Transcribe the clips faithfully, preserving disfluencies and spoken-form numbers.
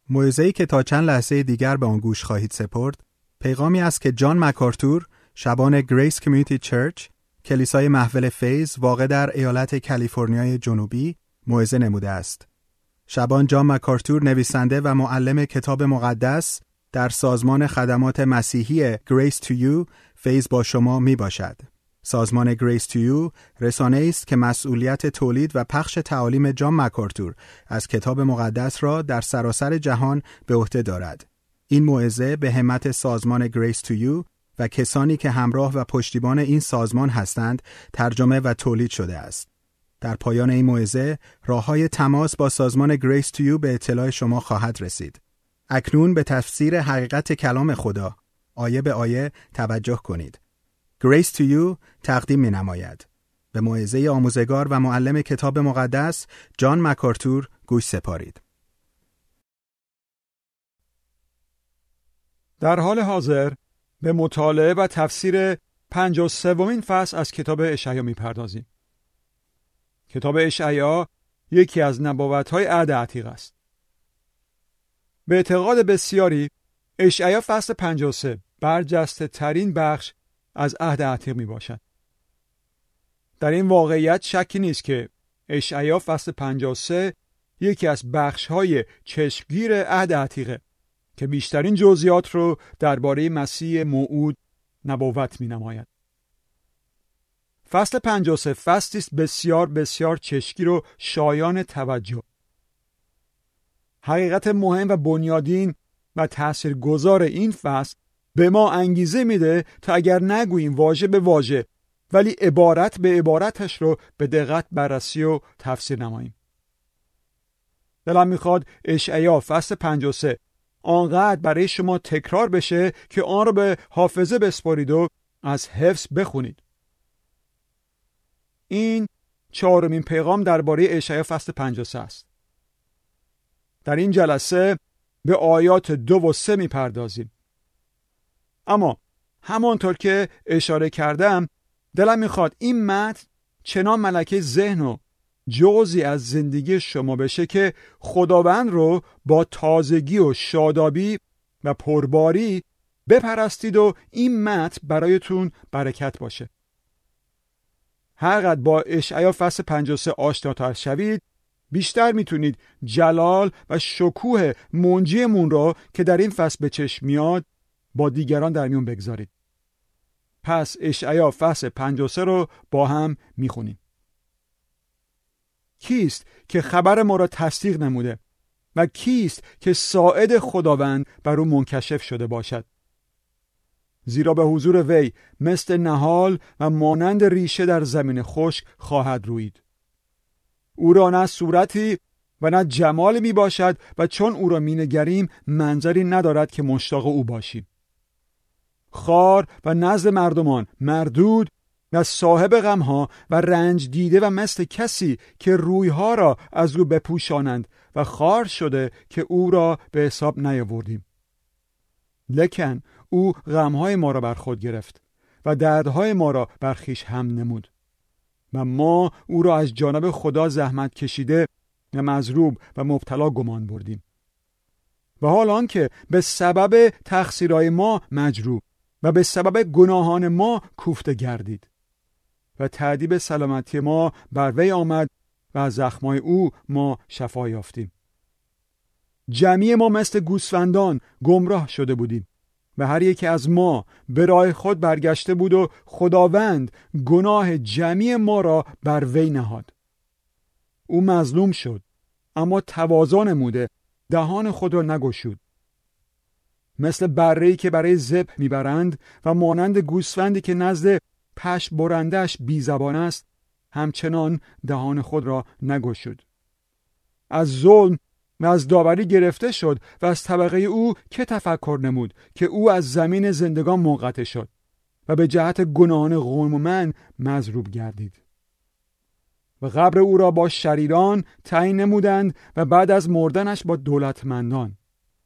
موعظه‌ای که تا چند لحظه دیگر به آن گوش خواهید سپرد، پیغامی است که جان مکارتور، شبان گریس کمیونیتی چرچ، کلیسای محول فیض واقع در ایالت کالیفرنیای جنوبی، موعظه نموده است. شبان جان مکارتور نویسنده و معلم کتاب مقدس در سازمان خدمات مسیحی Grace to You فیض با شما می باشد. سازمان Grace to You رسانه‌ای است که مسئولیت تولید و پخش تعالیم جان مکارتور از کتاب مقدس را در سراسر جهان به عهده دارد. این موعظه به همت سازمان Grace to You و کسانی که همراه و پشتیبان این سازمان هستند ترجمه و تولید شده است. در پایان این موعظه راه‌های تماس با سازمان Grace to You به اطلاع شما خواهد رسید. اکنون به تفسیر حقیقت کلام خدا آیه به آیه توجه کنید. Grace to You تقدیم می‌نماید. به موعظه آموزگار و معلم کتاب مقدس جان مکارتور گوش سپارید. در حال حاضر به مطالعه و تفسیر پنجاه و سومین فصل از کتاب اشعیا می‌پردازیم. کتاب اشعیا یکی از نبوت‌های عهد عتیق است. به اعتقاد بسیاری اشعیا فصل پنجاه و سه برجسته ترین بخش از عهد عتیق می باشد. در این واقعیت شکی نیست که اشعیا فصل پنجاه و سه یکی از بخش‌های چشمگیر عهد عتیقه که بیشترین جزئیات رو درباره مسیح موعود نبوت می نماید. فصل پنجاه و سه فصلی است بسیار بسیار چشمگیر و شایان توجه. حقیقت مهم و بنیادین و تاثیرگذار این فصل به ما انگیزه میده تا اگر نگوییم واژه به واژه ولی عبارت به عبارتش رو به دقت بررسی و تفسیر نماییم. دلم میخواد اشعیا فصل پنجاه و سه آنقدر برای شما تکرار بشه که آن رو به حافظه بسپارید و از حفظ بخونید. این چهارمین پیغام درباره اشعیا فصل پنجاه و سه است. در این جلسه به آیات دو و سه میپردازیم. اما همانطور که اشاره کردم دلم میخواد این متن چنان ملکه ذهن و جزئی از زندگی شما بشه که خداوند رو با تازگی و شادابی و پرباری بپرستید و این متن برایتون برکت باشه. هرقدر با اشعیا فصل پنجاه و سه آشناتر شوید بیشتر میتونید جلال و شکوه منجیمون را که در این فصل به چشم میاد با دیگران در میون بگذارید. پس اشعیا فصل پنجاه و سه رو با هم میخونیم. کیست که خبر ما را تصدیق نموده و کیست که ساعد خداوند بر او منکشف شده باشد؟ زیرا به حضور وی مثل نهال و مانند ریشه در زمین خشک خواهد روید. او را نه صورتی و نه جمال می باشد و چون او را می نگریم منظری ندارد که مشتاق او باشیم. خار و نزد مردمان مردود و صاحب غمها و رنج دیده و مثل کسی که رویها را از او بپوشانند و خار شده که او را به حساب نیاوردیم. لکن او غمهای ما را بر خود گرفت و دردهای ما را بر خویش هم نمود و ما او را از جانب خدا زحمت کشیده و مضروب و مبتلا گمان بردیم. و حال آن که به سبب تقصیرهای ما مجروب و به سبب گناهان ما کوفته گردید و تأدیب سلامتی ما بر وی آمد و از زخمای او ما شفا یافتیم. جمیع ما مثل گوسفندان گمراه شده بودیم و هر یک از ما به راه خود برگشته بود و خداوند گناه جمیع ما را بر وی نهاد. او مظلوم شد اما تواضع نموده، دهان خود را نگشود. مثل بره‌ای که برای ذبح میبرند و مانند گوسفندی که نزد پشم برندش بی زبان است همچنان دهان خود را نگشود. از ظلم و از داوری گرفته شد و از طبقه او که تفکر نمود که او از زمین زندگان منقطع شد و به جهت گناهان قوم من مضروب گردید. و قبر او را با شریران تعیین نمودند و بعد از مردنش با دولتمندان.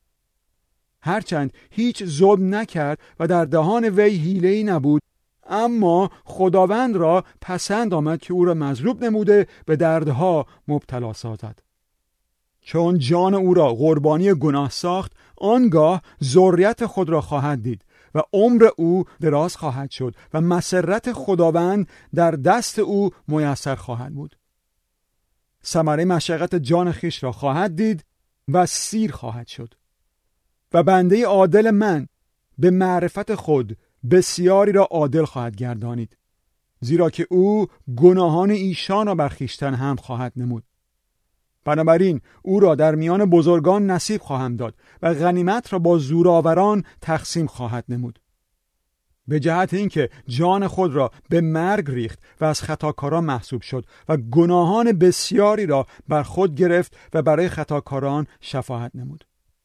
هرچند هیچ ظلم نکرد و در دهان وی حیله‌ای نبود، اما خداوند را پسند آمد که او را مضروب نموده به دردها مبتلا سازد. چون جان او را قربانی گناه ساخت، آنگاه ذریت خود را خواهد دید و عمر او دراز خواهد شد و مسرت خداوند در دست او میسر خواهد بود. ثمره مشقت جان خیش را خواهد دید و سیر خواهد شد. و بنده عادل من به معرفت خود بسیاری را عادل خواهد گردانید، زیرا که او گناهان ایشان را بر خویشتن هم خواهد نمود. بنابراین او را در میان بزرگان نصیب خواهم داد و غنیمت را با زورآوران تقسیم خواهد نمود. به جهت اینکه جان خود را به مرگ ریخت و از خطاکاران محسوب شد و گناهان بسیاری را بر خود گرفت و برای خطاکاران شفاعت نمود.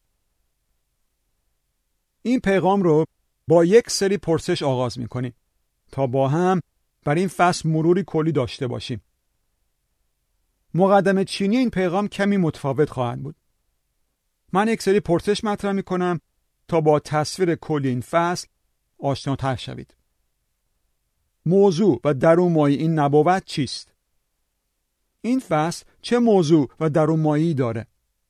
این پیغام رو با یک سری پرسش آغاز می‌کنیم تا با هم بر این فصل مروری کلی داشته باشیم. مقدمه چینی این پیغام کمی متفاوت خواهد بود. من یک سری پرسش مطرح می‌کنم تا با تصویر کلی این فصل آشناتر شوید. موضوع و درونمایه این نبوت چیست؟ این فصل چه موضوع و درونمایه‌ای داره؟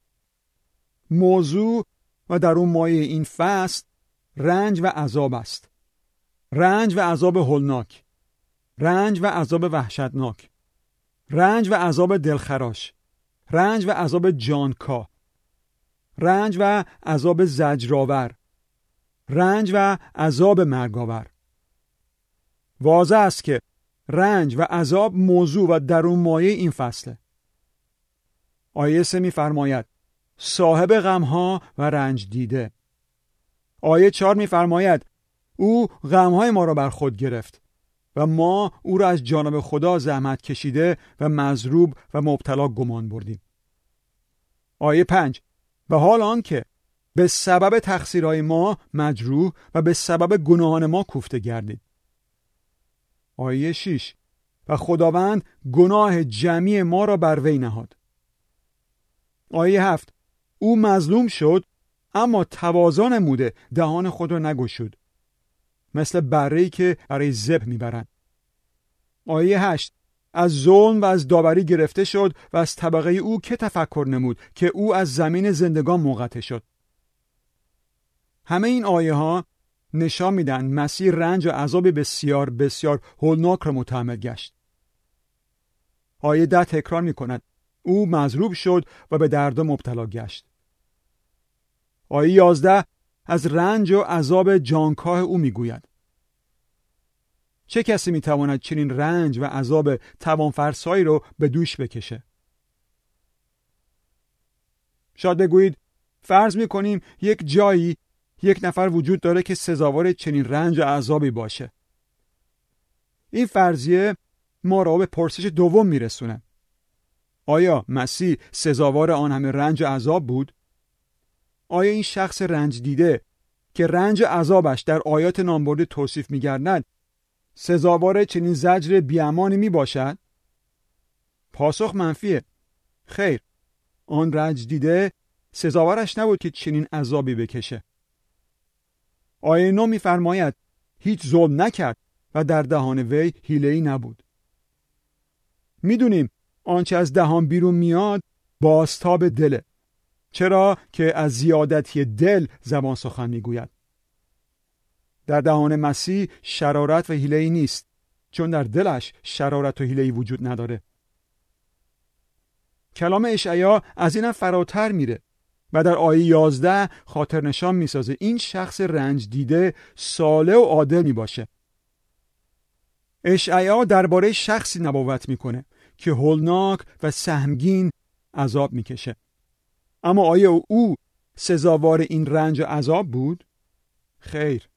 موضوع و درونمایه این فصل رنج و عذاب است. رنج و عذاب هولناک، رنج و عذاب وحشتناک، رنج و عذاب دلخراش، رنج و عذاب جانکاه، رنج و عذاب زجرآور، رنج و عذاب مرگاور. واضح است که رنج و عذاب موضوع و درونمایه این فصله. آیه سه می‌فرماید صاحب غم‌ها و رنج دیده. آیه چهار می‌فرماید او غم‌های ما را بر خود گرفت و ما او را از جانب خدا زحمت کشیده و مضروب و مبتلا گمان بردیم. آیه پنج و حال آنکه به سبب تقصیرهای ما مجروح و به سبب گناهان ما کوفته گردید. آیه شش و خداوند گناه جمعی ما را بر وی نهاد. آیه هفت او مظلوم شد اما تواضع نموده، دهان خود را نگشود، مثل بره‌ای که برای ذبح میبرند. آیه هشت از ظلم و از داوری گرفته شد و از طبقه او که تفکر نمود که او از زمین زندگان منقطع شد. همه این آیه ها نشان میدن مسیح رنج و عذاب بسیار بسیار هولناک را متحمل گشت. آیه ده تکرار میکند او مضروب شد و به درد مبتلا گشت. آیه یازده از رنج و عذاب جانکاه او میگوید. چه کسی میتواند چنین رنج و عذاب توانفرسایی رو به دوش بکشه؟ شاید بگویید فرض میکنیم یک جایی یک نفر وجود داره که سزاوار چنین رنج و عذابی باشه. این فرضیه ما را به پرسش دوم میرسونه. آیا مسیح سزاوار آن همه رنج و عذاب بود؟ آیا این شخص رنج دیده که رنج و عذابش در آیات نامبرده توصیف می‌گردد سزاوار چنین زجر بیامانی می باشد؟ پاسخ منفیه. خیر، آن رنج دیده سزاوارش نبود که چنین عذابی بکشه. آیه نو می فرماید هیچ ظلم نکرد و در دهان وی حیله‌ای نبود. میدونیم آنچه از دهان بیرون میاد بازتاب دله، چرا که از زیادتی دل زبان سخن میگوید. در دهان مسیح شرارت و حیله‌ای نیست، چون در دلش شرارت و حیله‌ای وجود نداره. کلام اشعیا از اینم فراتر میره و در آیه یازده خاطر نشان میسازه این شخص رنج دیده صالح و عادل میباشه. اشعیا درباره شخصی نبوت میکنه که هولناک و سهمگین عذاب میکشه. اما آیا او سزاوار این رنج و عذاب بود؟ خیر.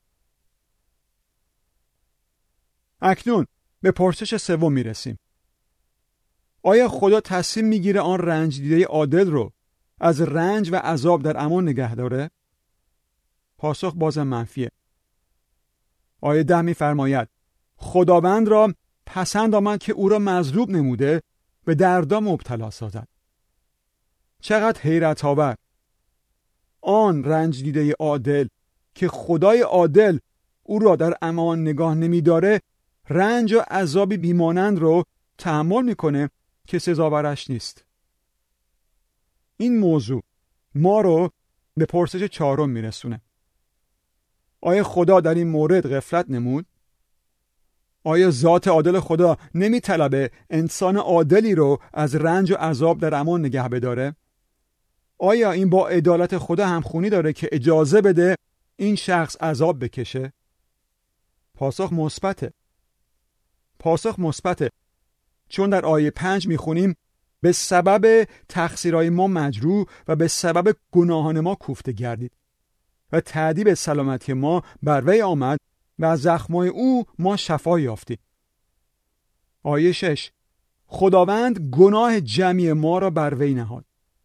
اکنون به پرسش سوم میرسیم. آیا خدا تصمیم میگیره آن رنج دیده عادل رو از رنج و عذاب در امان نگه داره؟ پاسخ بازم منفیه. آیه ده میفرماید خداوند را پسند آمد که او را مضروب نموده به دردا مبتلا سازد. چقدر حیرت آور! آن رنج دیده عادل که خدای عادل او را در امان نگاه نمیداره رنج و عذابی بیمانند رو تحمل میکنه که سزاوارش نیست. این موضوع ما رو به پرسش چهارم میرسونه. آیا خدا در این مورد غفلت نمود؟ آیا ذات عادل خدا نمیطلبه انسان عادلی رو از رنج و عذاب در امان نگه بداره؟ آیا این با عدالت خدا همخونی داره که اجازه بده این شخص عذاب بکشه؟ پاسخ مثبته. پاسخ مثبته. چون در آیه پنج میخونیم به سبب تقصیرهای ما مجروح و به سبب گناهان ما کوفته گردید و تأدیب سلامتی ما بر وی آمد و از زخمای او ما شفا یافتیم. آیه شش. خداوند گناه جمعی ما را بر وی نهاد.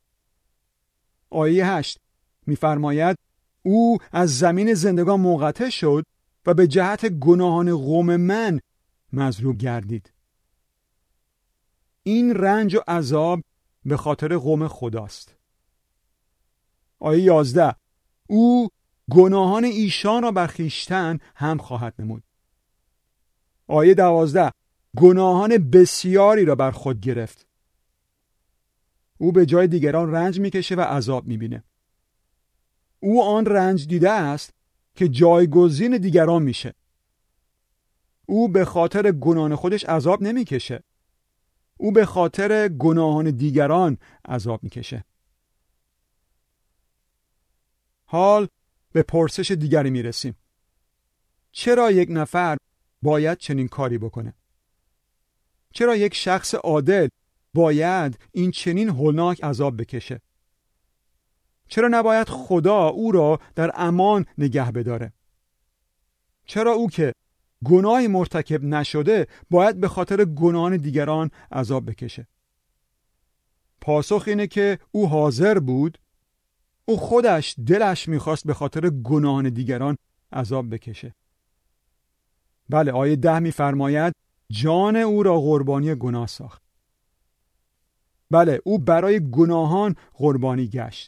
آیه هشت می‌فرماید او از زمین زندگان منقطع شد و به جهت گناهان قوم من مضروب گردید. این رنج و عذاب به خاطر قوم خداست. آیه یازده. او گناهان ایشان را بر خویشتن هم خواهد نمود. آیه دوازده. گناهان بسیاری را بر خود گرفت. او به جای دیگران رنج میکشه و عذاب میبینه. او آن رنج دیده است که جایگزین دیگران میشه. او به خاطر گناهان خودش عذاب نمیکشه. او به خاطر گناهان دیگران عذاب میکشه. حال به پرسش دیگری میرسیم. چرا یک نفر باید چنین کاری بکنه؟ چرا یک شخص عادل باید این چنین هولناک عذاب بکشه؟ چرا نباید خدا او را در امان نگه بداره؟ چرا او که گناهی مرتکب نشده باید به خاطر گناهان دیگران عذاب بکشه؟ پاسخ اینه که او حاضر بود. او خودش دلش میخواست به خاطر گناهان دیگران عذاب بکشه. بله، آیه ده میفرماید جان او را قربانی گناه ساخت. بله، او برای گناهان قربانی گشت.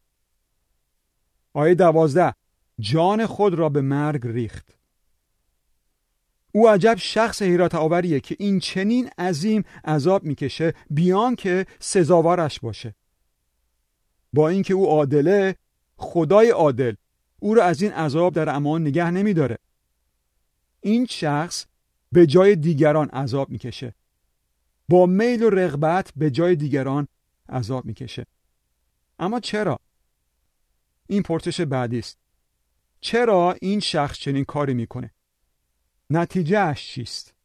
آیه دوازده. جان خود را به مرگ ریخت. او عجب شخص حیرت آوریه که این چنین عظیم عذاب میکشه بیان که سزاوارش باشه. با اینکه او عادله، خدای عادل او را از این عذاب در امان نگه نمیداره. این شخص به جای دیگران عذاب میکشه. با میل و رغبت به جای دیگران عذاب میکشه. اما چرا؟ این پرسش بعدی است. چرا این شخص چنین کاری میکنه؟ نتیجه اش چیست؟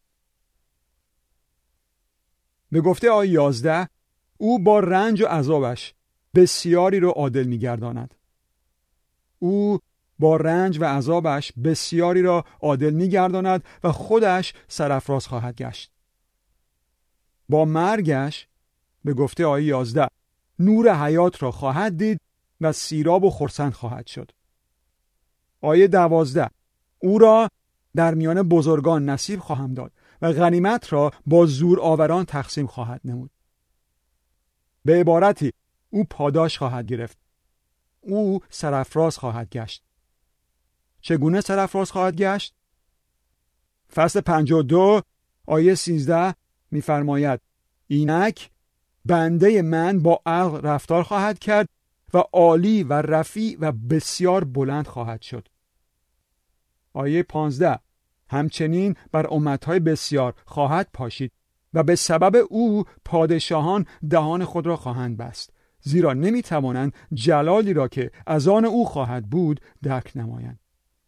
به گفته آیه یازده او با رنج و عذابش بسیاری رو عادل میگرداند. او با رنج و عذابش بسیاری را عادل میگرداند و خودش سرافراز خواهد گشت. با مرگش به گفته آیه یازده نور حیات را خواهد دید و سیراب و خرسند خواهد شد. آیه دوازده او را در میان بزرگان نصیب خواهم داد و غنیمت را با زور آوران تقسیم خواهد نمود. به عبارتی او پاداش خواهد گرفت. او سرافراز خواهد گشت. چگونه سرافراز خواهد گشت؟ فصل پنجاه و دو آیه سیزده می‌فرماید اینک بنده من با عقل رفتار خواهد کرد و عالی و رفیع و بسیار بلند خواهد شد. آیه پانزده همچنین بر امتهای بسیار خواهد پاشید و به سبب او پادشاهان دهان خود را خواهند بست، زیرا نمیتوانند جلالی را که از آن او خواهد بود درک نمایند.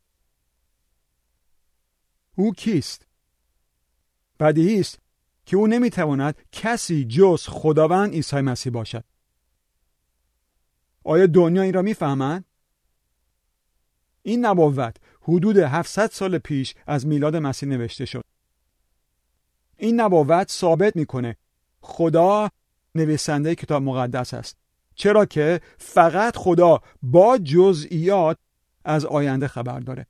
او کیست؟ بدیهی است که او نمیتواند کسی جز خداوند عیسی مسیح باشد. آیا دنیا این را میفهمند؟ این نبوت حدود هفتصد سال پیش از میلاد مسیح نوشته شد. این نبوت ثابت میکنه خدا نویسنده کتاب مقدس است، چرا که فقط خدا با جزئیات از آینده خبر داره.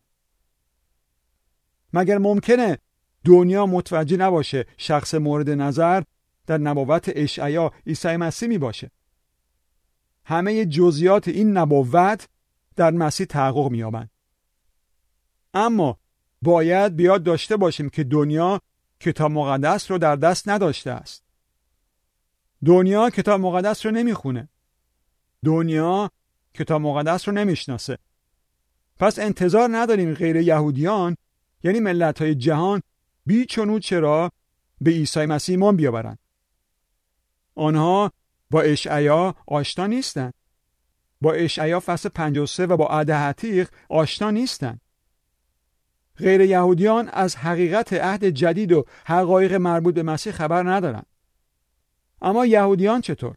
مگر ممکنه دنیا متوجه نباشه شخص مورد نظر در نبوت اشعیا عیسی مسیح می باشه؟ همه جزئیات این نبوت در مسیح تحقق می‌یابند. اما باید بیاد داشته باشیم که دنیا کتاب مقدس رو در دست نداشته است. دنیا کتاب مقدس رو نمیخونه. دنیا کتاب مقدس رو نمیشناسه. پس انتظار نداریم غیر یهودیان یعنی ملت‌های جهان بیچونو چرا به عیسی مسیح ایمان بیاورند. آنها با اشعیا آشنا نیستند. با اشعیا فصل پنجاه و سه و با عهد عتیق آشنا نیستند. غیر یهودیان از حقیقت عهد جدید و حقایق مربوط به مسیح خبر ندارند. اما یهودیان چطور؟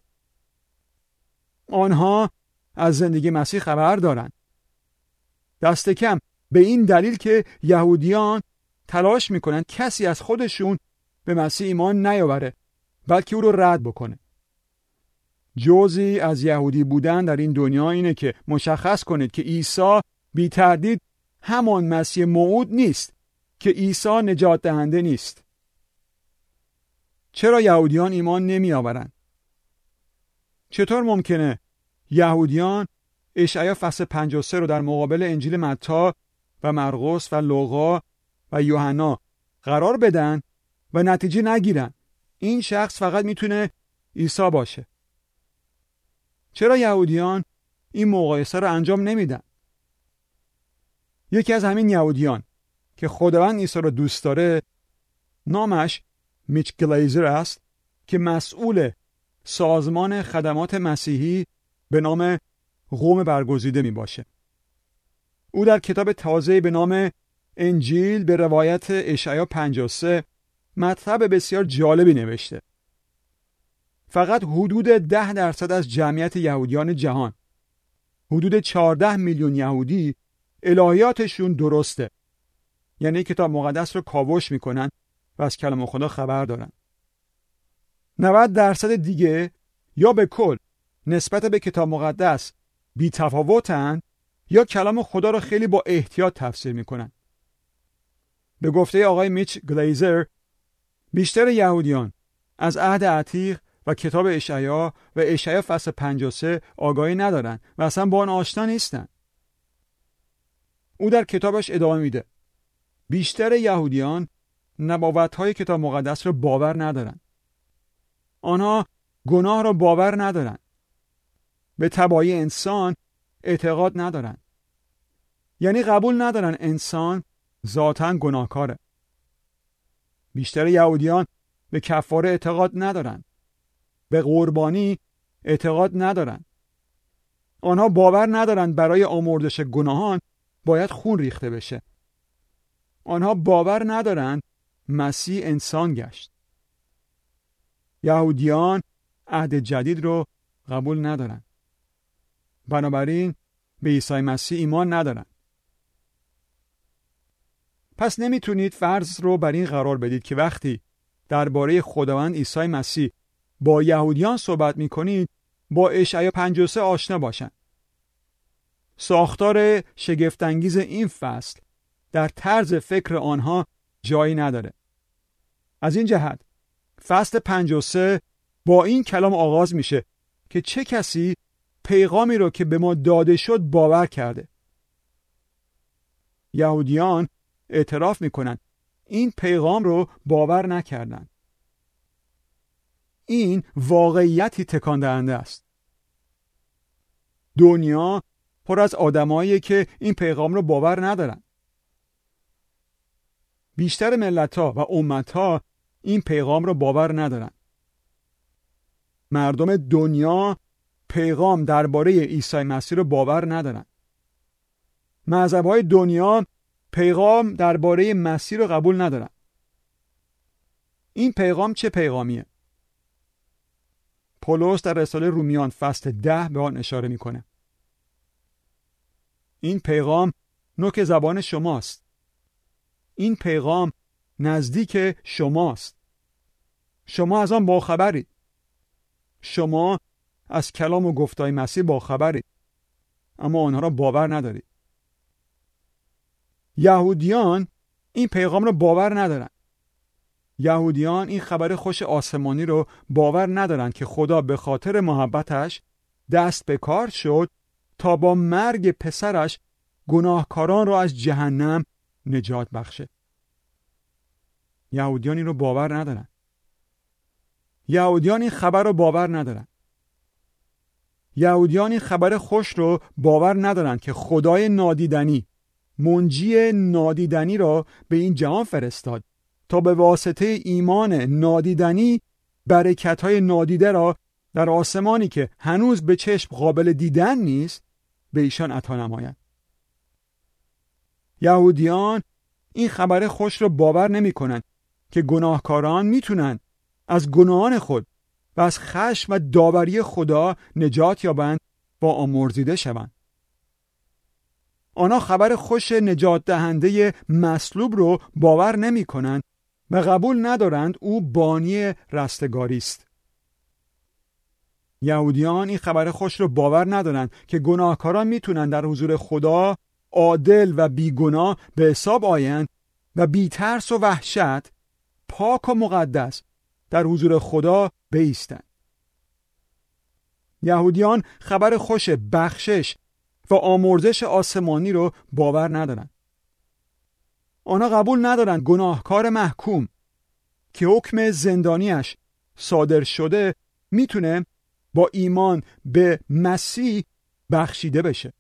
آنها از زندگی مسیح خبر دارند. دست کم به این دلیل که یهودیان تلاش میکنند کسی از خودشون به مسیح ایمان نیاوره بلکه او رو رد بکنه. جزئی از یهودی بودن در این دنیا اینه که مشخص کنید که عیسی بی تردید همان مسیح موعود نیست، که عیسی نجات دهنده نیست. چرا یهودیان ایمان نمی آورند؟ چطور ممکنه یهودیان اشعیا فصل پنجاه و سه رو در مقابل انجیل متی و مرقس و لوقا و یوحنا قرار بدن و نتیجه نگیرن؟ این شخص فقط میتونه عیسی باشه. چرا یهودیان این مقایسه رو انجام نمیدن؟ یکی از همین یهودیان که خداوند عیسی رو دوست داره نامش میچ گلیزر است که مسئول سازمان خدمات مسیحی به نام قوم برگزیده می باشه. او در کتاب تازه‌ای به نام انجیل به روایت اشعیا پنجاه و سه مطلب بسیار جالبی نوشته. فقط حدود ده درصد از جمعیت یهودیان جهان، حدود چهارده میلیون یهودی، الهیاتشون درسته. یعنی کتاب مقدس رو کاوش میکنن و از کلام خدا خبر دارن. نود درصد دیگه یا به کل نسبت به کتاب مقدس بی تفاوتن یا کلام خدا رو خیلی با احتیاط تفسیر میکنن. به گفته آقای میچ گلیزر، بیشتر یهودیان از عهد عتیق و کتاب اشعیا و اشعیا فصل پنجاه و سه آگاهی ندارن و اصلا با آن آشنا نیستن. او در کتابش ادامه میده: بیشتر یهودیان نبوت‌های کتاب مقدس را باور ندارن. آنها گناه را باور ندارن. به تبعی انسان اعتقاد ندارن. یعنی قبول ندارن انسان ذاتاً گناهکاره. بیشتر یهودیان به کفاره اعتقاد ندارن. به قربانی اعتقاد ندارن. آنها باور ندارن برای آمرزش گناهان باید خون ریخته بشه. آنها باور ندارن مسیح انسان گشت. یهودیان عهد جدید رو قبول ندارن. بنابراین به عیسی مسیح ایمان ندارن. پس نمیتونید فرض رو بر این قرار بدید که وقتی درباره خداوند عیسی مسیح با یهودیان صحبت میکنید با اشعیا پنجاه و سه آشنا باشن. ساختار شگفت‌انگیز این فصل در طرز فکر آنها جایی نداره. از این جهت فصل پنجاه و سه با این کلام آغاز میشه که چه کسی پیغامی رو که به ما داده شد باور کرده. یهودیان اعتراف میکنن این پیغام رو باور نکردن. این واقعیتی تکان دهنده است. دنیا پر از آدمایی که این پیغام رو باور ندارن. بیشتر ملت‌ها و امت‌ها این پیغام رو باور ندارن. مردم دنیا پیغام درباره عیسی مسیح رو باور ندارن. مذهب‌های دنیا پیغام درباره مسیح رو قبول ندارن. این پیغام چه پیغامیه؟ پولس در رساله رومیان فصل ده به آن اشاره میکنه. این پیغام نوک زبان شماست. این پیغام نزدیک شماست. شما از آن باخبرید. شما از کلام و گفتای مسیح باخبرید، اما آنها را باور ندارید. یهودیان این پیغام را باور ندارن. یهودیان این خبر خوش آسمانی رو باور ندارن که خدا به خاطر محبتش دست به کار شد تا با مرگ پسرش گناهکاران را از جهنم نجات بخشه. یهودیان این رو باور ندارن. یهودیان این خبر رو باور ندارن. یهودیان این خبر خوش رو باور ندارند که خدای نادیدنی، منجی نادیدنی را به این جهان فرستاد تا به واسطه ایمان نادیدنی برکت‌های نادیده را در آسمانی که هنوز به چشم قابل دیدن نیست به ایشان عطا نماید. یهودیان این خبر خوش را باور نمی‌کنند که گناهکاران میتونن از گناهان خود و از خشم و داوری خدا نجات یابند و آمرزیده شوند. آنها خبر خوش نجات دهنده مصلوب رو باور نمی کنند و قبول ندارند او بانی رستگاری است. یهودیان این خبر خوش رو باور ندارند که گناهکاران میتونن در حضور خدا عادل و بیگناه به حساب آیند و بی ترس و وحشت پاک و مقدس در حضور خدا بایستند. یهودیان خبر خوش بخشش و آمرزش آسمانی رو باور ندارند. آنها قبول ندارند گناهکار محکوم که حکم زندانیش صادر شده میتونه با ایمان به مسیح بخشیده بشه.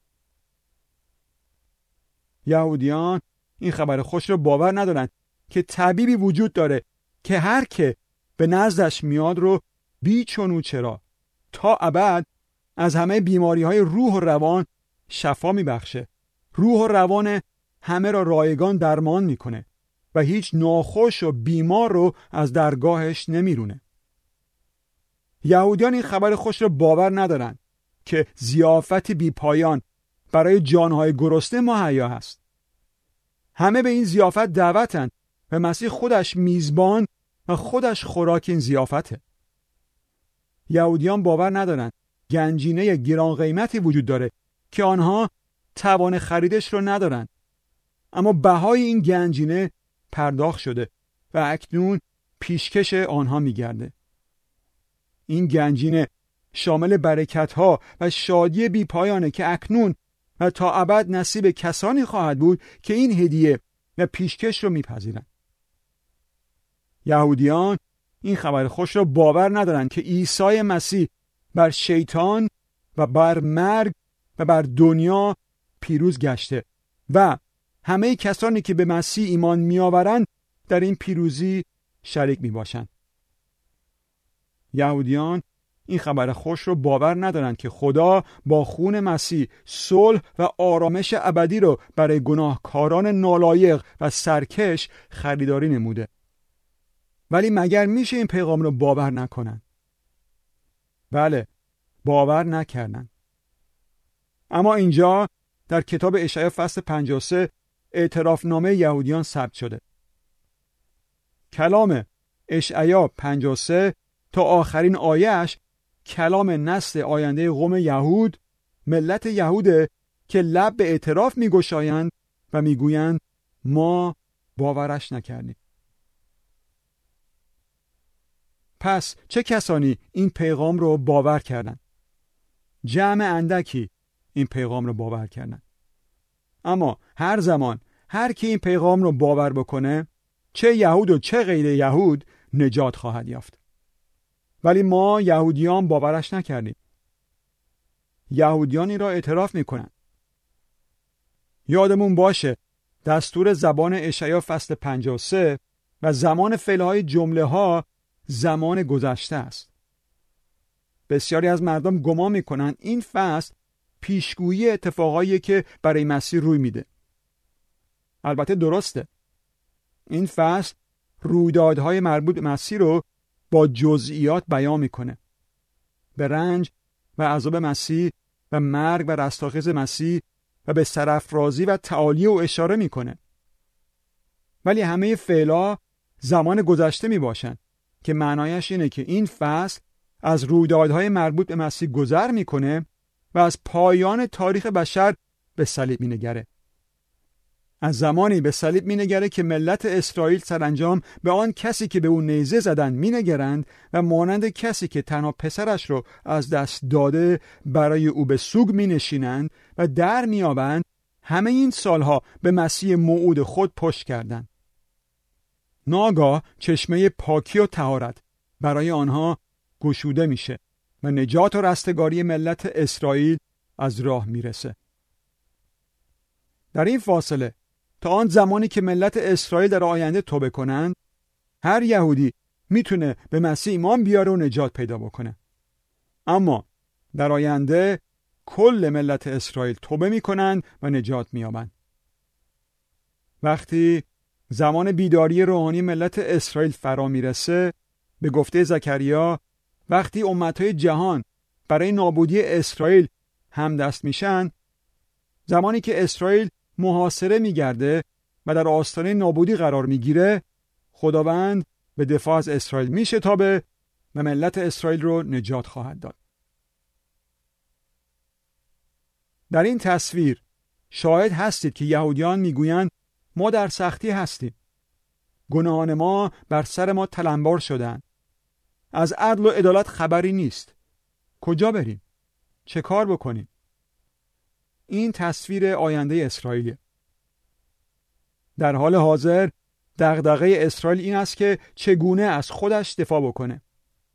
یهودیان این خبر خوش رو باور ندارند که طبیبی وجود داره که هر که به نزدش میاد رو بیچون و چرا تا ابد از همه بیماری های روح و روان شفا میبخشه. روح و روان همه را رایگان درمان میکنه و هیچ ناخوش و بیمار رو از درگاهش نمیرونه. یهودیان این خبر خوش رو باور ندارن که ضیافت بی پایان برای جانهای گرسنه مهیا هست. همه به این ضیافت دعوتن و مسیح خودش میزبان و خودش خوراک این ضیافته. یهودیان باور ندارن گنجینه گران قیمتی وجود داره که آنها توان خریدش رو ندارن، اما بهای این گنجینه پرداخت شده و اکنون پیشکش آنها میگرده. این گنجینه شامل برکت‌ها و شادی بی پایانه که اکنون و تا ابد نصیب کسانی خواهد بود که این هدیه و پیشکش رو میپذیرند. یهودیان این خبر خوش رو باور ندارند که عیسی مسیح بر شیطان و بر مرگ و بر دنیا پیروز گشته و همه کسانی که به مسیح ایمان میآورند در این پیروزی شریک میباشند. یهودیان این خبر خوش رو باور ندارند که خدا با خون مسیح صلح و آرامش ابدی رو برای گناهکاران نالایق و سرکش خریداری نموده. ولی مگر میشه این پیغام رو باور نکنن؟ بله، باور نکردن. اما اینجا در کتاب اشعیا فصل پنجاه و سه اعترافنامه یهودیان ثبت شده. کلام اشعیا پنجاه و سه تا آخرین آیهش کلام نسل آینده قوم یهود، ملت یهوده که لب به اعتراف میگشایند و میگویند ما باورش نکردیم. پس چه کسانی این پیغام رو باور کردند؟ جمع اندکی این پیغام رو باور کردند. اما هر زمان هر کی این پیغام رو باور بکنه، چه یهود و چه غیر یهود، نجات خواهد یافت. ولی ما یهودیان باورش نکردیم. یهودیانی را اعتراف میکنن. یادمون باشه دستور زبان اشعیا فصل پنجاه و سه و زمان فعلهای جمله ها زمان گذشته است. بسیاری از مردم گمان میکنن این فصل پیشگویی اتفاقایی که برای مسیح روی میده. البته درسته. این فصل رویدادهای مربوط به مسیح رو با جزئیات بیان میکنه. به رنج و عذاب مسیح و مرگ و رستاخیز مسیح و به سرافرازی و تعالی او اشاره میکنه. ولی همه فعلا زمان گذشته میباشن که معنایش اینه که این فصل از رویدادهای مربوط به مسیح گذر میکنه و از پایان تاریخ بشر به صلیب مینگره. از زمانی به صلیب مینگره که ملت اسرائیل سرانجام به آن کسی که به او نیزه زدن مینگرند و مانند کسی که تنها پسرش رو از دست داده برای او به سوگ مینشینند و در میابند همه این سالها به مسیح موعود خود پشت کردند. ناگاه چشمه پاکی و طهارت برای آنها گشوده میشه و نجات و رستگاری ملت اسرائیل از راه میرسه. در این فاصله تا آن زمانی که ملت اسرائیل در آینده توبه کنند، هر یهودی میتونه به مسیح ایمان بیاره و نجات پیدا بکنه. اما در آینده کل ملت اسرائیل توبه میکنند و نجات مییابند. وقتی زمان بیداری روحانی ملت اسرائیل فرا میرسه، به گفته زکریا وقتی امتهای جهان برای نابودی اسرائیل همدست میشن، زمانی که اسرائیل محاصره میگرده و در آستانه نابودی قرار میگیره، خداوند به دفاع از اسرائیل میشتابه و ملت اسرائیل رو نجات خواهد داد. در این تصویر شاهد هستید که یهودیان میگویند ما در سختی هستیم. گناهان ما بر سر ما تلمبار شدند. از عدل و عدالت خبری نیست. کجا بریم؟ چه کار بکنیم؟ این تصویر آینده اسرائیل. در حال حاضر دغدغه اسرائیل این است که چگونه از خودش دفاع بکنه.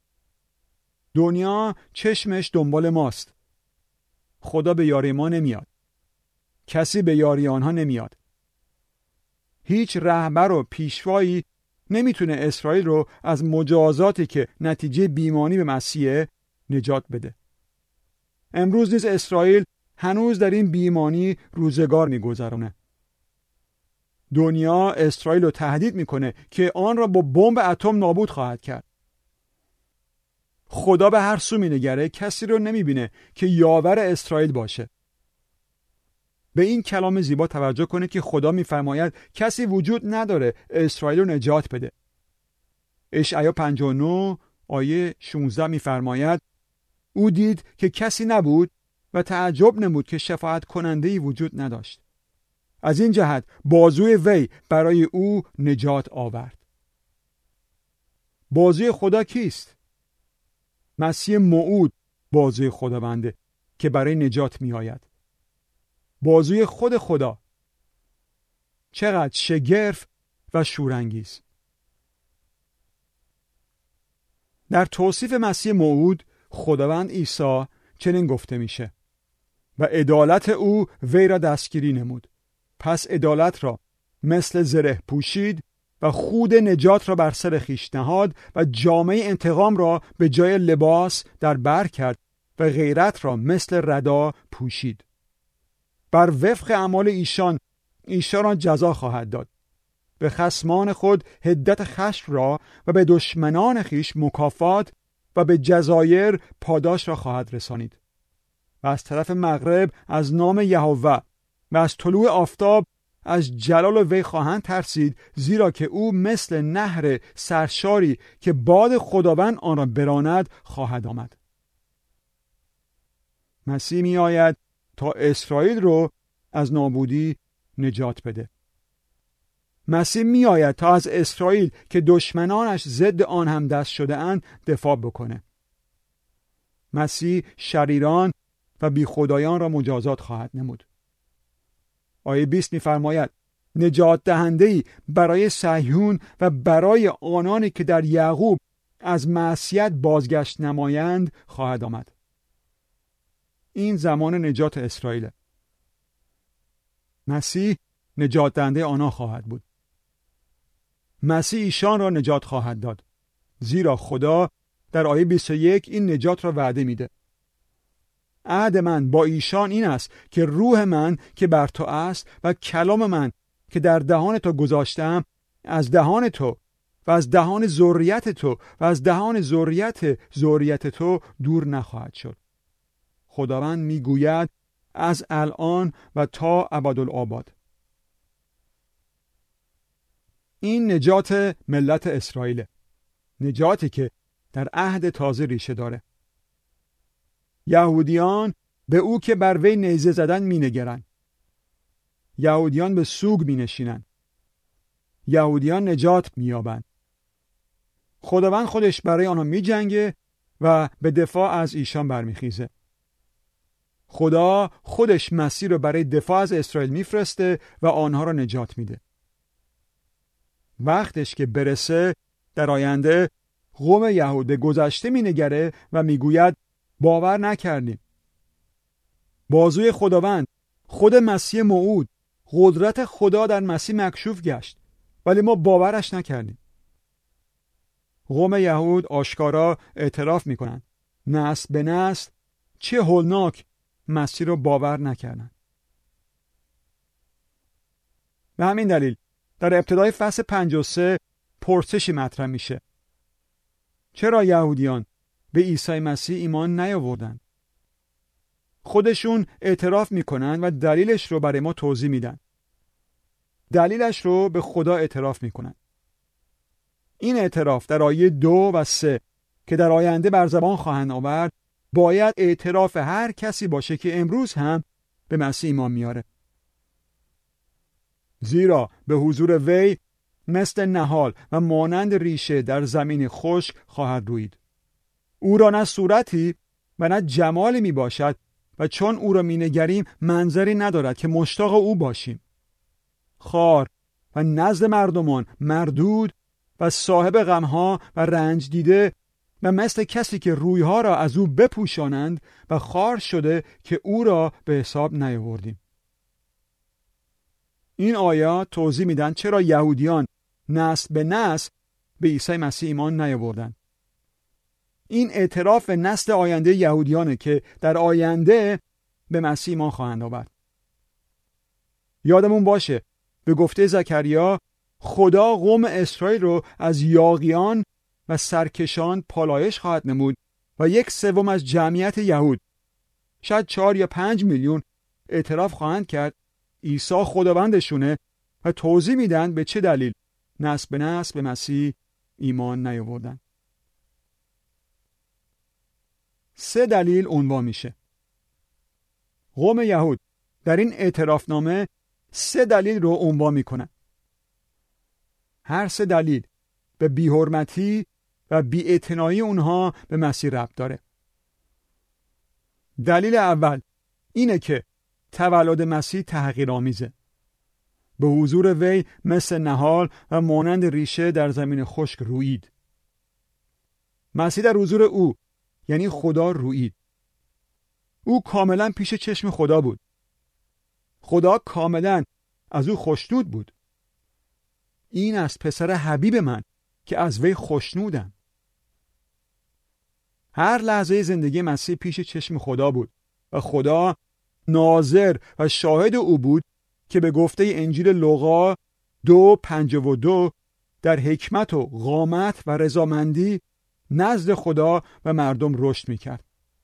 دنیا چشمش دنبال ماست. خدا به یاری ما نمیاد. کسی به یاری آنها نمیاد. هیچ رهبر و پیشوایی نمیتونه اسرائیل رو از مجازاتی که نتیجه بیمانی به مسیح نجات بده. امروز نیز اسرائیل هنوز در این بیمانی روزگار میگذرونه. دنیا اسرائیل رو تهدید میکنه که آن را با بمب اتم نابود خواهد کرد. خدا به هر سو مینگره، کسی رو نمیبینه که یاور اسرائیل باشه. به این کلام زیبا توجه کنه که خدا میفرماید کسی وجود نداره اسرائیل رو نجات بده. اشعیا پنجاه و نه آیه شانزده میفرماید او دید که کسی نبود و تعجب نمود که شفاعت کننده‌ای وجود نداشت. از این جهت بازوی وی برای او نجات آورد. بازوی خدا کیست؟ مسیح موعود بازوی خداونده که برای نجات می آید. بازوی خود خدا. چقدر شگرف و شورانگیز. در توصیف مسیح موعود خداوند عیسی چنین گفته میشه: و عدالت او وی را دستگیری نمود. پس عدالت را مثل زره پوشید و خود نجات را بر سر خویش نهاد و جامه انتقام را به جای لباس در بر کرد و غیرت را مثل ردا پوشید. بر وفق اعمال ایشان ایشان را جزا خواهد داد. به خصمان خود حدت خشم را و به دشمنان خیش مکافات و به جزایر پاداش را خواهد رسانید. و از طرف مغرب از نام یهوه و از طلوع آفتاب از جلال وی خواهند ترسید، زیرا که او مثل نهر سرشاری که باد خداوند آن را براند خواهد آمد. مسیح می آید تا اسرائیل رو از نابودی نجات بده. مسیح می آید تا از اسرائیل که دشمنانش ضد آن هم دست شده اند دفاع بکنه. مسیح شریران و بی خدایان را مجازات خواهد نمود. آیه بیست می فرماید نجات دهنده‌ای برای صهیون و برای آنانی که در یعقوب از معصیت بازگشت نمایند خواهد آمد. این زمان نجات اسرائیل. مسیح نجات دهنده آنها خواهد بود. مسیح ایشان را نجات خواهد داد، زیرا خدا در آیه بیست و یک این نجات را وعده میده. عهد من با ایشان این است که روح من که بر تو است و کلام من که در دهان تو گذاشتم از دهان تو و از دهان ذریت تو و از دهان ذریت ذریت تو دور نخواهد شد. خداوند میگوید از الان و تا ابدالآباد. این نجات ملت اسرائیل، نجاتی که در عهد تازه ریشه داره. یهودیان به او که بر وی نیزه زدن می نگرند. یهودیان به سوگ می نشینند. یهودیان نجات می یابند. خداوند خودش برای آنها می جنگه و به دفاع از ایشان برمیخیزه. خدا خودش مسیح رو برای دفاع از اسرائیل میفرسته و آنها را نجات میده. وقتش که برسه در آینده قوم یهود به گذشته مینگره و میگوید باور نکردیم. بازوی خداوند، خود مسیح موعود، قدرت خدا در مسیح مکشوف گشت، ولی ما باورش نکردیم. قوم یهود آشکارا اعتراف میکنند نسل به نسل چه هولناک مسیح رو باور نکردند. به همین دلیل در ابتدای فصل پنجاه و سه پرسشی مطرح میشه: چرا یهودیان به عیسی مسیح ایمان نیاوردند؟ خودشون اعتراف میکنن و دلیلش رو برای ما توضیح میدن. دلیلش رو به خدا اعتراف میکنن. این اعتراف در آیه دو و سه که در آینده بر زبان خواهند آورد باید اعتراف هر کسی باشه که امروز هم به مسیح ایمان میاره. زیرا به حضور وی مثل نهال و مانند ریشه در زمین خشک خواهد روید. او را نه صورتی و نه جمالی می باشد و چون او را می نگریم منظری ندارد که مشتاق او باشیم. خار و نزد مردمان مردود و صاحب غمها و رنج دیده و مثل کسی که رویها را از او بپوشانند و خار شده که او را به حساب نیاوردیم. این آیات توضیح میدن چرا یهودیان نسل به نسل به عیسی مسیح ایمان نیاوردند. این اعتراف نسل آینده یهودیانه که در آینده به مسیح ایمان خواهند آورد. یادمون باشه به گفته زکریا خدا قوم اسرائیل رو از یاغیان و سرکشان پالایش خواهد نمود و یک سوم از جمعیت یهود، شاید چهار یا پنج میلیون، اعتراف خواهند کرد عیسی خداوندشونه و توضیح میدن به چه دلیل نسل به نسل به مسیح ایمان نیاوردن. سه دلیل عنوان میشه. قوم یهود در این اعترافنامه سه دلیل رو عنوان میکنن. هر سه دلیل به بی‌حرمتی و بی‌اعتنایی اونها به مسیح ربط داره. دلیل اول اینه که تولد مسیح تحقیرآمیزه. به حضور وی مثل نهال و مانند ریشه در زمین خشک رویید. مسیح در حضور او یعنی خدا رویید. او کاملا پیش چشم خدا بود. خدا کاملا از او خوشنود بود. این از پسر حبیب من که از وی خوشنودم. هر لحظه زندگی مسیح پیش چشم خدا بود و خدا ناظر و شاهد او بود که به گفته انجیل لوقا دو پنجاه و دو در حکمت و قامت و رضامندی نزد خدا و مردم رشد میکرد.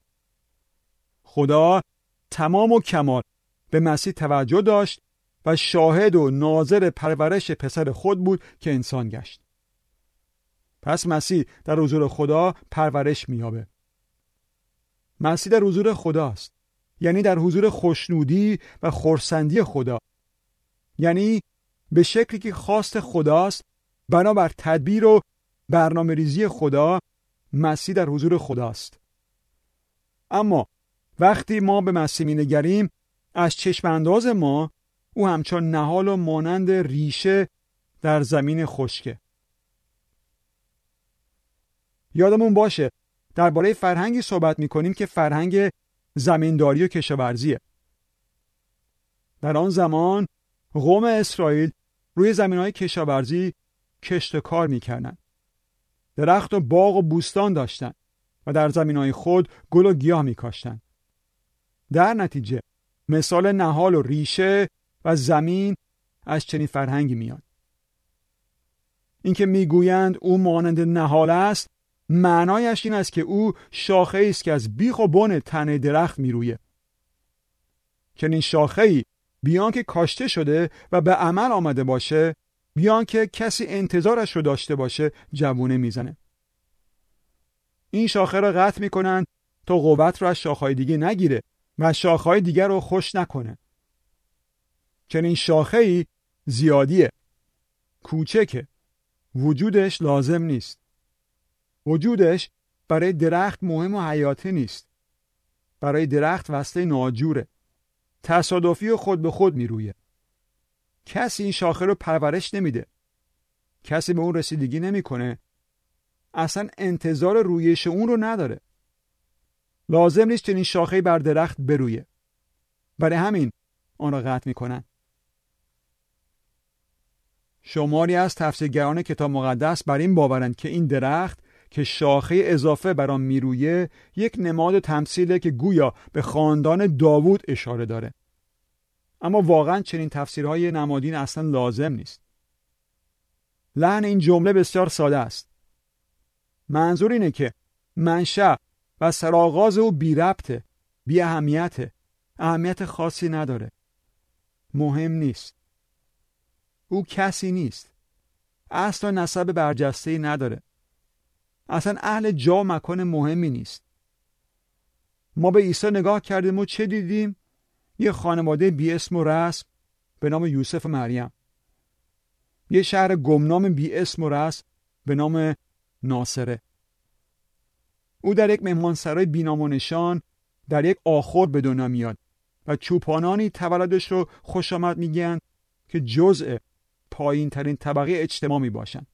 خدا تمام و کمال به مسیح توجه داشت و شاهد و ناظر پرورش پسر خود بود که انسان گشت. پس مسیح در حضور خدا پرورش می‌یابه. مسیح در حضور خداست، یعنی در حضور خوشنودی و خرسندی خدا، یعنی به شکلی که خواست خداست. بنابر تدبیر و برنامه ریزی خدا مسیح در حضور خداست. اما وقتی ما به مسیح می‌نگریم از چشم انداز ما او همچون نهال و مانند ریشه در زمین خشکه. یادمون باشه درباره فرهنگی صحبت می‌کنیم که فرهنگ زمینداری و کشاورزیه. در آن زمان قوم اسرائیل روی زمین‌های کشاورزی کشت و کار می‌کردند. درخت و باغ و بوستان داشتند و در زمین‌های خود گل و گیاه می‌کاشتند. در نتیجه مثال نهال و ریشه و زمین از چنین فرهنگی میاد. اینکه میگویند او مانند نهال است، معنایش این است که او شاخه‌ای است که از بیخ و بن تنه درخت میرویه. چنین شاخه‌ای بیان که کاشته شده و به عمل آمده باشه، بیان که کسی انتظارش رو داشته باشه، جوونه میزنه. این شاخه را قطع میکنن تا قوت رو از شاخه‌های دیگه نگیره و شاخه‌های دیگر رو خشک نکنه. چنین شاخه‌ای زیادیه، کوچکه، وجودش لازم نیست. وجودش برای درخت مهم و حیاتی نیست. برای درخت وصله ناجوره. تصادفی و خود به خود میرویه. کسی این شاخه رو پرورش نمیده. کسی به اون رسیدگی نمیکنه. اصلا انتظار رویش اون رو نداره. لازم نیست چنین شاخه‌ای بر درخت برویه. برای همین آن را قطع میکنن. شماری از تفسیرگران کتاب مقدس بر این باورند که این درخت که شاخه اضافه بر آن میرویه یک نماد تمثیله که گویا به خاندان داوود اشاره داره. اما واقعا چنین تفسیرهای نمادین اصلا لازم نیست. لحن این جمله بسیار ساده است. منظور اینه که منشأ و سرآغاز او بی ربطه، بی اهمیته، اهمیت خاصی نداره، مهم نیست. او کسی نیست، اصلا نسب برجسته‌ای نداره، اصلا اهل جا و مکان مهمی نیست. ما به عیسی نگاه کردیم و چه دیدیم؟ یه خانواده بی اسم و رسم به نام یوسف و مریم، یه شهر گمنام بی اسم و رسم به نام ناصره. او در یک مهمانسرای بی نام و نشان در یک آخور به دنیا میاد و چوپانانی تولدش رو خوش آمد میگن که جزء پایین ترین طبقه اجتماع می باشن.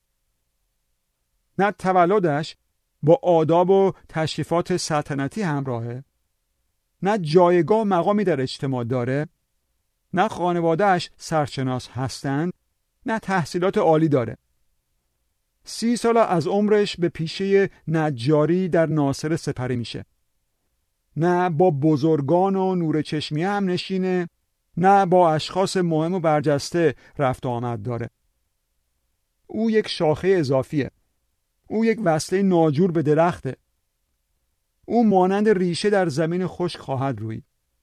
نه تولدش با آداب و تشریفات سلطنتی همراهه، نه جایگاه و مقامی در اجتماع داره، نه خانوادهش سرشناس هستند، نه تحصیلات عالی داره. سی سال از عمرش به پیشه نجاری در ناصره سپری میشه. نه با بزرگان و نور چشمی هم نشینه، نه با اشخاص مهم و برجسته رفت و آمد داره. او یک شاخه اضافیه. او یک وصله ناجور به درخته. او مانند ریشه در زمین خشک خواهد روید.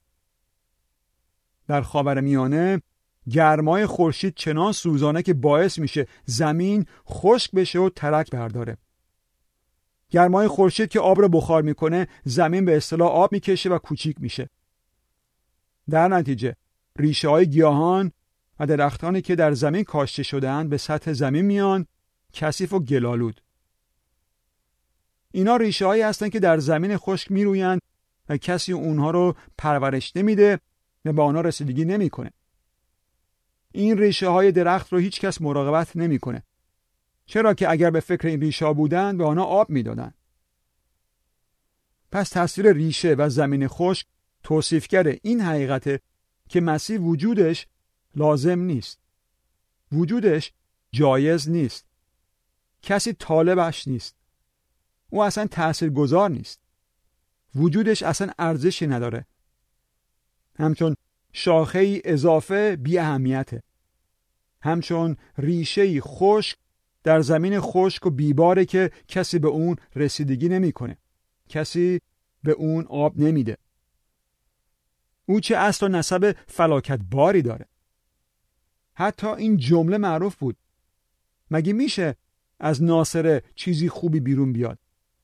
در خاورمیانه گرمای خورشید چنان سوزانه که باعث میشه زمین خشک بشه و ترک برداره. گرمای خورشید که آب رو بخار میکنه، زمین به اصطلاح آب میکشه و کوچیک میشه. در نتیجه ریشه های گیاهان و درختانی که در زمین کاشته شده‌اند به سطح زمین میان، کثیف و گلالود. اینا ریشه هایی هستن که در زمین خشک میرویند و کسی اونها رو پرورش نمیده و به آنها رسیدگی نمیکنه. این ریشه های درخت رو هیچ کس مراقبت نمیکنه، چرا که اگر به فکر این ریشه ها بودن به آنها آب میدادن. پس تصویر ریشه و زمین خشک توصیفگر این حقیقته که مسیح وجودش لازم نیست، وجودش جایز نیست، کسی طالبش نیست، او اصلا تاثیرگذار نیست، وجودش اصلا ارزشی نداره، همچون شاخه‌ای اضافه بی اهمیته، همچون ریشه‌ای خشک در زمین خشک و بیباره که کسی به اون رسیدگی نمی‌کنه، کسی به اون آب نمیده. او چه اصل و نسب فلاکت باری داره. حتی این جمله معروف بود: مگه میشه از ناصره چیزی خوبی بیرون بیاد؟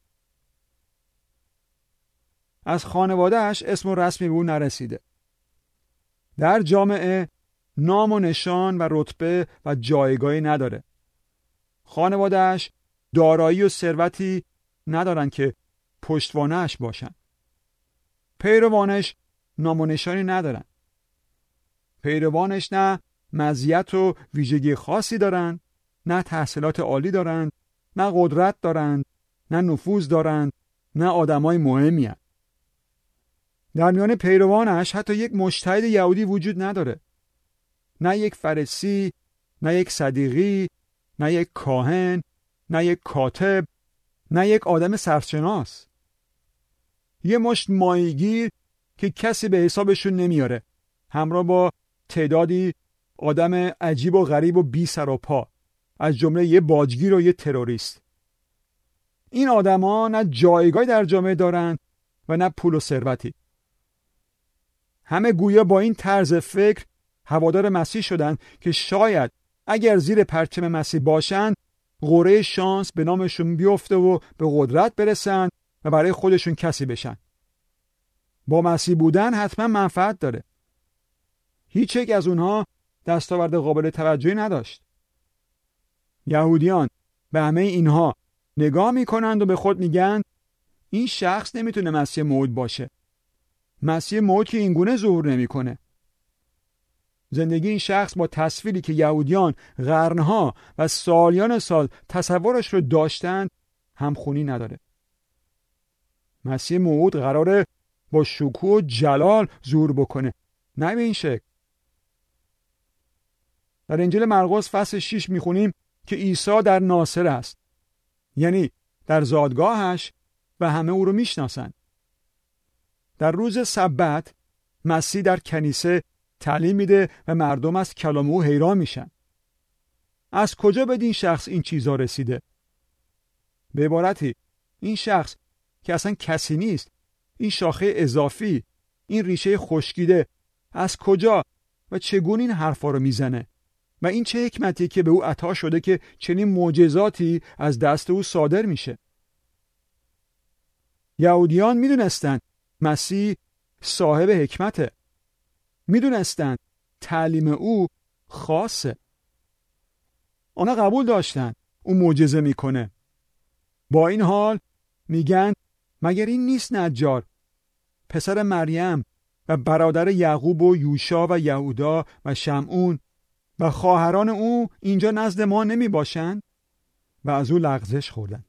از خانوادهش اسم و رسمی به او نرسیده. در جامعه نام و نشان و رتبه و جایگاهی نداره. خانوادهش دارایی و ثروتی ندارن که پشتوانه‌اش باشن. پیروانش نام و نشانی ندارن. پیروانش نه مزیت و ویژگی خاصی دارن، نه تحصیلات عالی دارن، نه قدرت دارن، نه نفوذ دارن، نه آدمای مهمی هستند. در میان پیروانش حتی یک مجتهد یهودی وجود نداره. نه یک فرسی، نه یک صدیقی، نه یک کاهن، نه یک کاتب، نه یک آدم سرشناس. یه مشت ماهیگیر که کسی به حسابشون نمیاره، همراه با تعدادی آدم عجیب و غریب و بی سر و پا، از جمله یه باجگیر و یه تروریست. این آدما نه جایگاهی در جامعه دارن و نه پول و ثروتی. همه گویا با این طرز فکر هوادار مسیح شدن که شاید اگر زیر پرچم مسیح باشن، قرعه شانس به نامشون بیفته و به قدرت برسن و برای خودشون کسی بشن. با مسیح بودن حتما منفعت داره. هیچ یک از اونها دستاورد قابل توجهی نداشت. یهودیان به همه اینها نگاه میکنند و به خود میگن این شخص نمیتونه مسیح موعود باشه. مسیح موعود که اینگونه ظهور نمیکنه. زندگی این شخص با تصویری که یهودیان قرنها و سالیان سال تصورش رو داشتند همخونی نداره. مسیح موعود قراره با شکوه و جلال ظهور بکنه، نه به این شکل. در انجیل مرقس فصل شش میخونیم که عیسی در ناصر است، یعنی در زادگاهش و همه او رو میشناسند. در روز سبت مسیح در کنیسه تعلیم میده و مردم از کلام او حیران میشن. از کجا به این شخص این چیزا رسیده؟ به عبارتی این شخص که اصلا کسی نیست، این شاخه اضافی، این ریشه خشکیده، از کجا و چگونه این حرفا رو میزنه؟ و این چه حکمتیه که به او عطا شده که چنین معجزاتی از دست او صادر میشه؟ یهودیان میدونستند مسیح صاحب حکمته، میدونستند تعلیم او خاصه. آنها قبول داشتند او معجزه میکنه. با این حال میگن مگر این نیست نجار، پسر مریم و برادر یعقوب و یوشا و یهودا و شمعون و خواهران او اینجا نزد ما نمی باشند؟ و از او لغزش خوردند.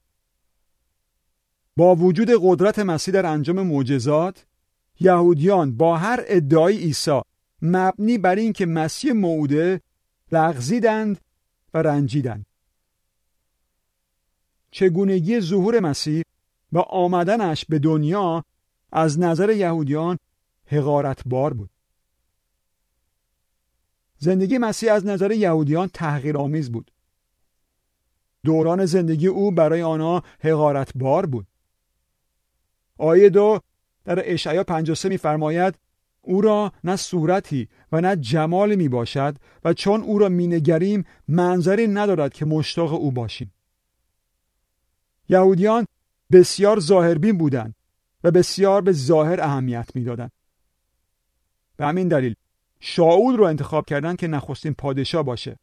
با وجود قدرت مسیح در انجام معجزات، یهودیان با هر ادعای عیسی مبنی بر این که مسیح موعوده لغزیدند و رنجیدند. چگونگی ظهور مسیح و آمدنش به دنیا از نظر یهودیان حقارتبار بود. زندگی مسیح از نظر یهودیان تحقیرآمیز بود. دوران زندگی او برای آنها حقارتبار بود. آیه دو در اشعیا پنجاه و سه می‌فرماید او را نه صورتی و نه جمالی می باشد و چون او را می نگریم منظری ندارد که مشتاق او باشیم. یهودیان بسیار ظاهربین بودند و بسیار به ظاهر اهمیت می دادند. به همین دلیل شاول رو انتخاب کردند که نخستین پادشاه باشه.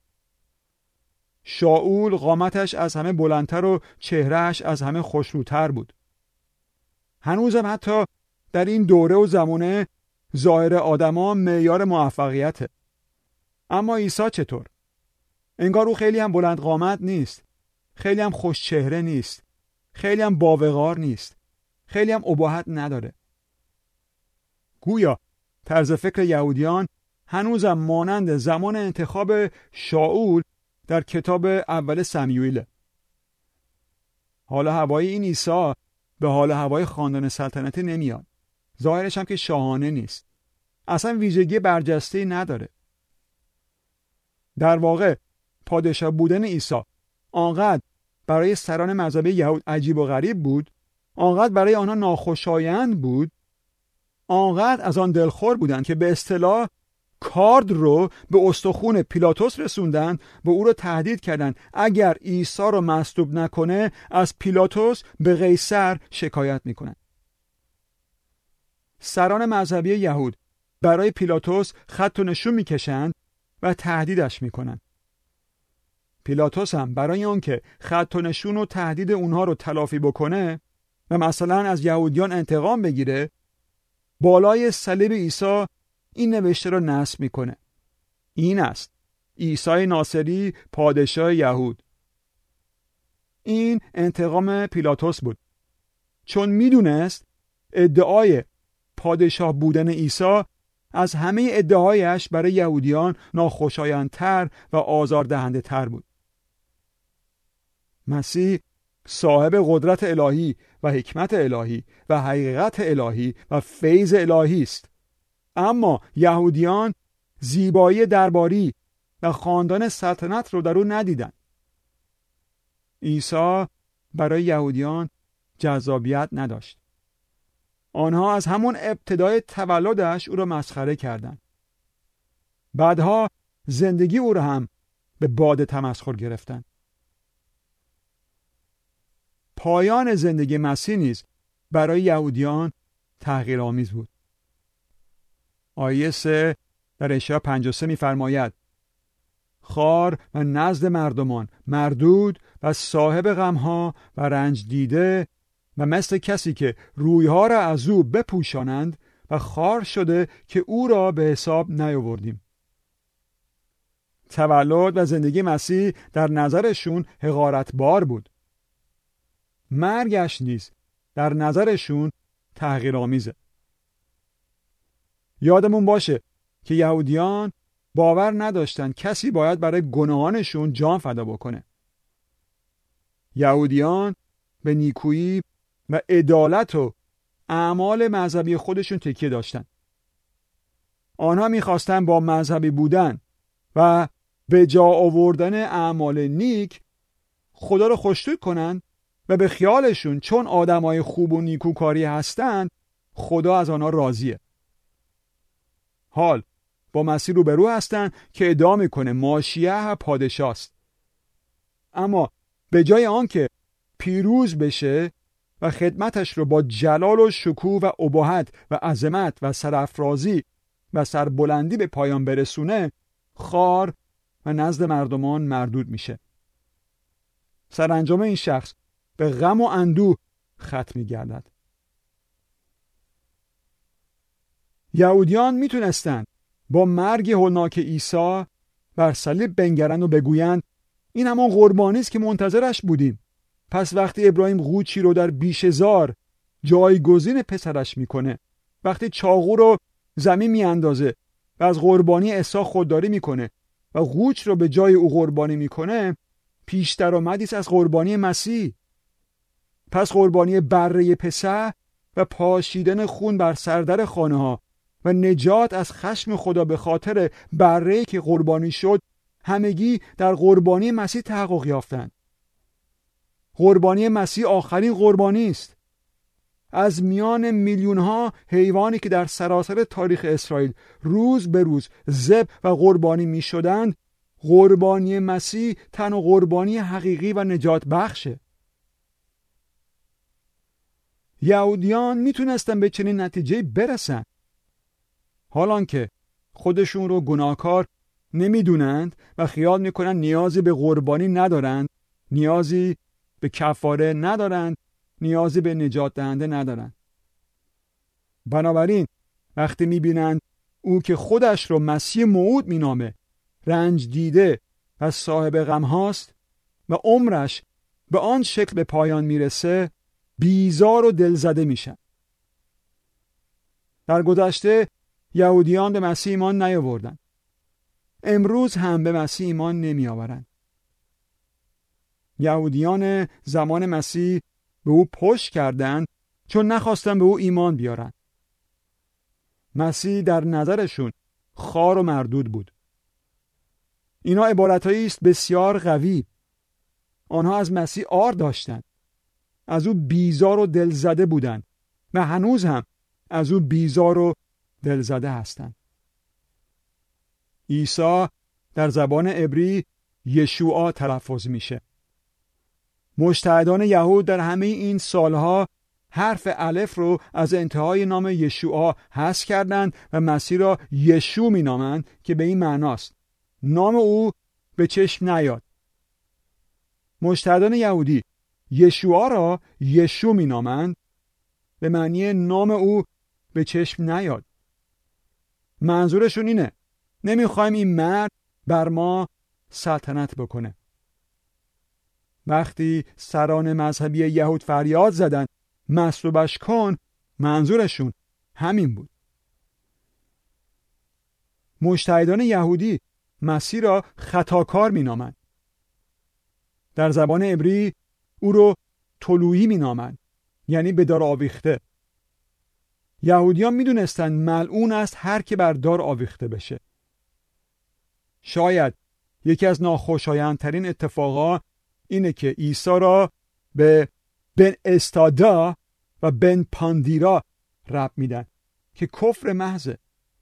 شاول قامتش از همه بلندتر و چهرهش از همه خوشروتر بود. هنوزم حتی در این دوره و زمانه ظاهر آدما معیار موفقیته. اما عیسی چطور؟ انگار او خیلی هم بلند قامت نیست، خیلی هم خوش چهره نیست، خیلی هم باوقار نیست، خیلی هم اباحت نداره. گویا طرز فکر یهودیان هنوزم مانند زمان انتخاب شاول در کتاب اول سمیوئیل. حال هوای این عیسی به حال هوای خاندان سلطنتی نمیاد. ظاهرش هم که شاهانه نیست. اصلا ویژگی برجسته‌ای نداره. در واقع پادشاه بودن عیسی آنقدر برای سران مذهبی یهود عجیب و غریب بود، آنقدر برای آنها ناخوشایند بود، آنقدر از آن دلخور بودند که به اصطلاح کارد رو به استخوان پیلاتوس رسوندن و او رو تهدید کردند اگر عیسی رو مصلوب نکنه از پیلاتوس به قیصر شکایت میکنن. سران مذهبی یهود برای پیلاتوس خط و نشون میکشند و تهدیدش میکنن. پیلاتوس هم برای اون که خط و نشون و تهدید اونها رو تلافی بکنه و مثلا از یهودیان انتقام بگیره، بالای صلیب عیسی این نوشته رو نصب میکنه: این است عیسی ناصری پادشاه یهود. این انتقام پیلاتوس بود، چون میدونست ادعای پادشاه بودن عیسی از همه ادعایش برای یهودیان ناخوشایندتر و آزاردهنده تر بود. مسیح صاحب قدرت الهی و حکمت الهی و حقیقت الهی و فیض الهی است، اما یهودیان زیبایی درباری و خاندان سلطنت رو در او ندیدن. عیسی برای یهودیان جذابیت نداشت. آنها از همون ابتدای تولدش او را مسخره کردند. بعدها زندگی او را هم به باد تمسخر گرفتند. پایان زندگی مسیح نیز برای یهودیان تحقیرآمیز بود. آیه سه در اشعیا پنجاه و سه می‌فرماید: خوار و نزد مردمان، مردود و صاحب غمها و رنج دیده و مثل کسی که رویها را از او بپوشانند و خوار شده که او را به حساب نیاوردیم. تولد و زندگی مسیح در نظرشون حقارتبار بود. مرگش نیز در نظرشون تحقیرآمیزه. یادمون باشه که یهودیان باور نداشتن کسی باید برای گناهانشون جان فدا بکنه. یهودیان به نیکویی و عدالت و اعمال مذهبی خودشون تکیه داشتن. آنها میخواستن با مذهبی بودن و به جا آوردن اعمال نیک خدا رو خوشنود کنن و به خیالشون چون آدمای خوب و نیکوکاری هستن خدا از آنها راضیه. حال با مسیح روبرو هستن که ادعا میکنه ماشیه پادشاست، اما به جای آن که پیروز بشه و خدمتش رو با جلال و شکوه و اباحت و عظمت و سرافرازی و سربلندی به پایان برسونه، خوار و نزد مردمان مردود میشه. سرانجام این شخص به غم و اندوه ختم می‌گردد. یهودیان میتونستند با مرگ هولناک عیسی بر صلیب بنگرند و بگویند این همان قربانی است که منتظرش بودیم. پس وقتی ابراهیم قوچی رو در بیشه‌زار جایگزین پسرش میکنه، وقتی چاقو رو زمین میاندازه و از قربانی عیسی خودداری میکنه و قوچ رو به جای او قربانی میکنه، پیش درآمدی است از قربانی مسیح. پس قربانی بره پسر و پاشیدن خون بر سردر خانه ها و نجات از خشم خدا به خاطر بره‌ای که قربانی شد همگی در قربانی مسیح تحقق یافتند. قربانی مسیح آخرین قربانی است. از میان میلیون ها حیوانی که در سراسر تاریخ اسرائیل روز به روز ذبح و قربانی می شدند، قربانی مسیح تنها قربانی حقیقی و نجات بخشه. یهودیان میتونستن به چنین نتیجه برسن، حالان که خودشون رو گناهکار نمیدونند و خیال میکنن نیازی به قربانی ندارند، نیازی به کفاره ندارند، نیازی به نجات دهنده ندارند. بنابراین وقتی میبینند او که خودش رو مسیح موعود مینامه، رنج دیده و صاحب غم هاست و عمرش به آن شکل به پایان میرسه، بیزار و دلزده میشن. در گذشته یهودیان به مسیح ایمان نیاوردند. امروز هم به مسیح ایمان نمی آورند. یهودیان زمان مسیح به او پشت کردند چون نخواستن به او ایمان بیارن. مسیح در نظرشون خوار و مردود بود. اینا عبارتهایی است بسیار قوی. آنها از مسیح عار داشتند. از او بیزار و دلزده بودند و هنوز هم از او بیزار و دلزده هستند. عیسی در زبان عبری یشوع تلفظ میشه. مجتهدان یهود در همه این سالها حرف الف رو از انتهای نام یشوع حذف کردند و مسیح را یشوع مینامند که به این معناست نام او به چشم نیاد. مجتهدان یهودی یشوع را یشوع مینامند به معنی نام او به چشم نیاد. منظورشون اینه نمیخوایم این مرد بر ما سلطنت بکنه. وقتی سران مذهبی یهود فریاد زدن مصلوبش کن، منظورشون همین بود. مجتهدان یهودی مسیح را خطاکار مینامند. در زبان عبری او رو طلوعی مینامند، یعنی به دار آویخته. یهودیان میدونستند ملعون است هر که بر دار آویخته بشه. شاید یکی از ناخوشایندترین اتفاقا اینه که عیسی را به بن استادا و بن پاندیرا ربط میدن که کفر محضه.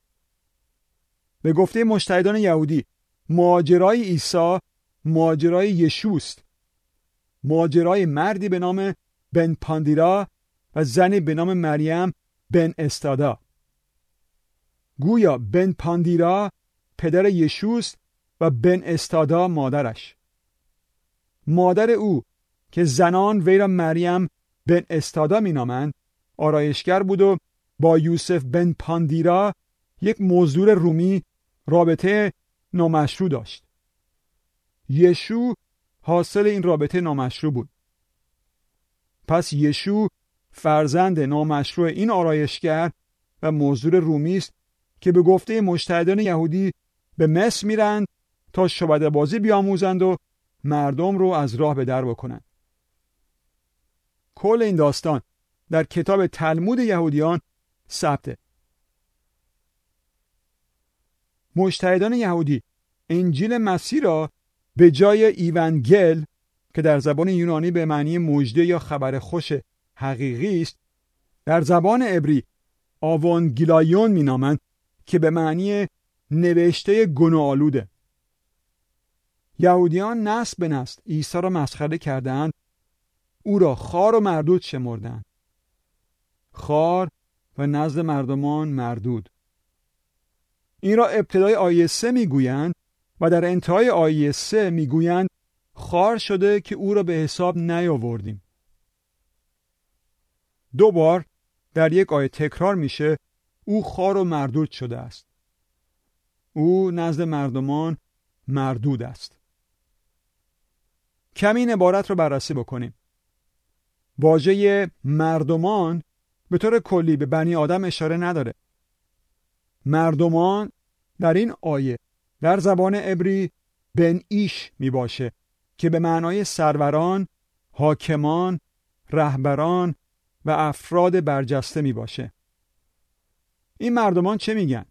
به گفته مجتهدان یهودی ماجرای عیسی ماجرای یشوست، ماجرای مردی به نام بن پاندیرا و زنی به نام مریم بن استادا. گویا بن پاندیرا پدر یشوست و بن استادا مادرش. مادر او که زنان وی را مریم بن استادا می نامند آرایشگر بود و با یوسف بن پاندیرا یک مزدور رومی رابطه نامشروع داشت. یشوع حاصل این رابطه نامشروع بود. پس یشوع فرزند نامشروع این آرایشگر و مزدور رومی است که به گفته مجتهدان یهودی به مصر میرند تا شعبده بازی بیاموزند و مردم رو از راه به در بکنند. کل این داستان در کتاب تلمود یهودیان ثبته. مجتهدان یهودی انجیل مسیح را به جای ایونگل که در زبان یونانی به معنی مژده یا خبر خوش حقیقی است، در زبان عبری آوانگیلایون مینامند که به معنی نوشته گناه آلوده. یهودیان نسل به نسل عیسی را مسخره کردند، او را خار و مردود شمردند. خار و نزد مردمان مردود. این را ابتدای آیه سه میگویند و در انتهای آیه سه میگویند خار شده که او را به حساب نیاوردیم. دو بار در یک آیه تکرار میشه او خار و مردود شده است. او نزد مردمان مردود است. کمی این عبارت رو بررسی بکنیم. واژه مردمان به طور کلی به بنی آدم اشاره نداره. مردمان در این آیه در زبان عبری بن ایش می باشه که به معنای سروران، حاکمان، رهبران و افراد برجسته می باشه. این مردمان چه میگن؟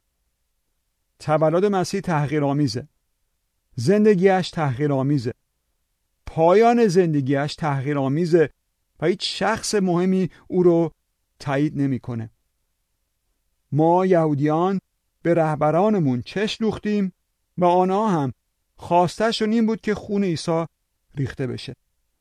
تولد مسیح تحقیرآمیزه. زندگیش تحقیرآمیزه. پایان زندگیش تحقیرآمیزه و هیچ شخص مهمی او رو تایید نمیکنه. ما یهودیان به رهبرانمون چشم دوختیم و آنها هم خواستشون این بود که خون عیسی ریخته بشه.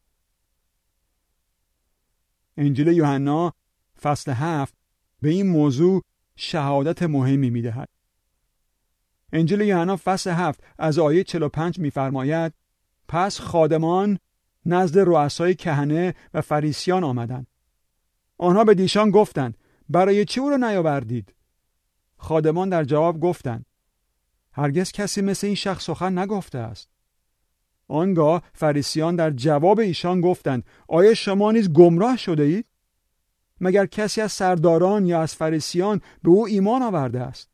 انجیل یوحنا فصل هفت به این موضوع شهادت مهمی میدهد. انجیل یوحنا فصل هفت از آیه چهل و پنج میفرماید پس خادمان نزد رؤسای کهنه و فریسیان آمدند. آنها به دیشان گفتند برای چه او را نیاوردید؟ خادمان در جواب گفتند هرگز کسی مثل این شخص سخن نگفته است. آنگاه فریسیان در جواب ایشان گفتند آیا شما نیز گمراه شده اید؟ مگر کسی از سرداران یا از فریسیان به او ایمان آورده است؟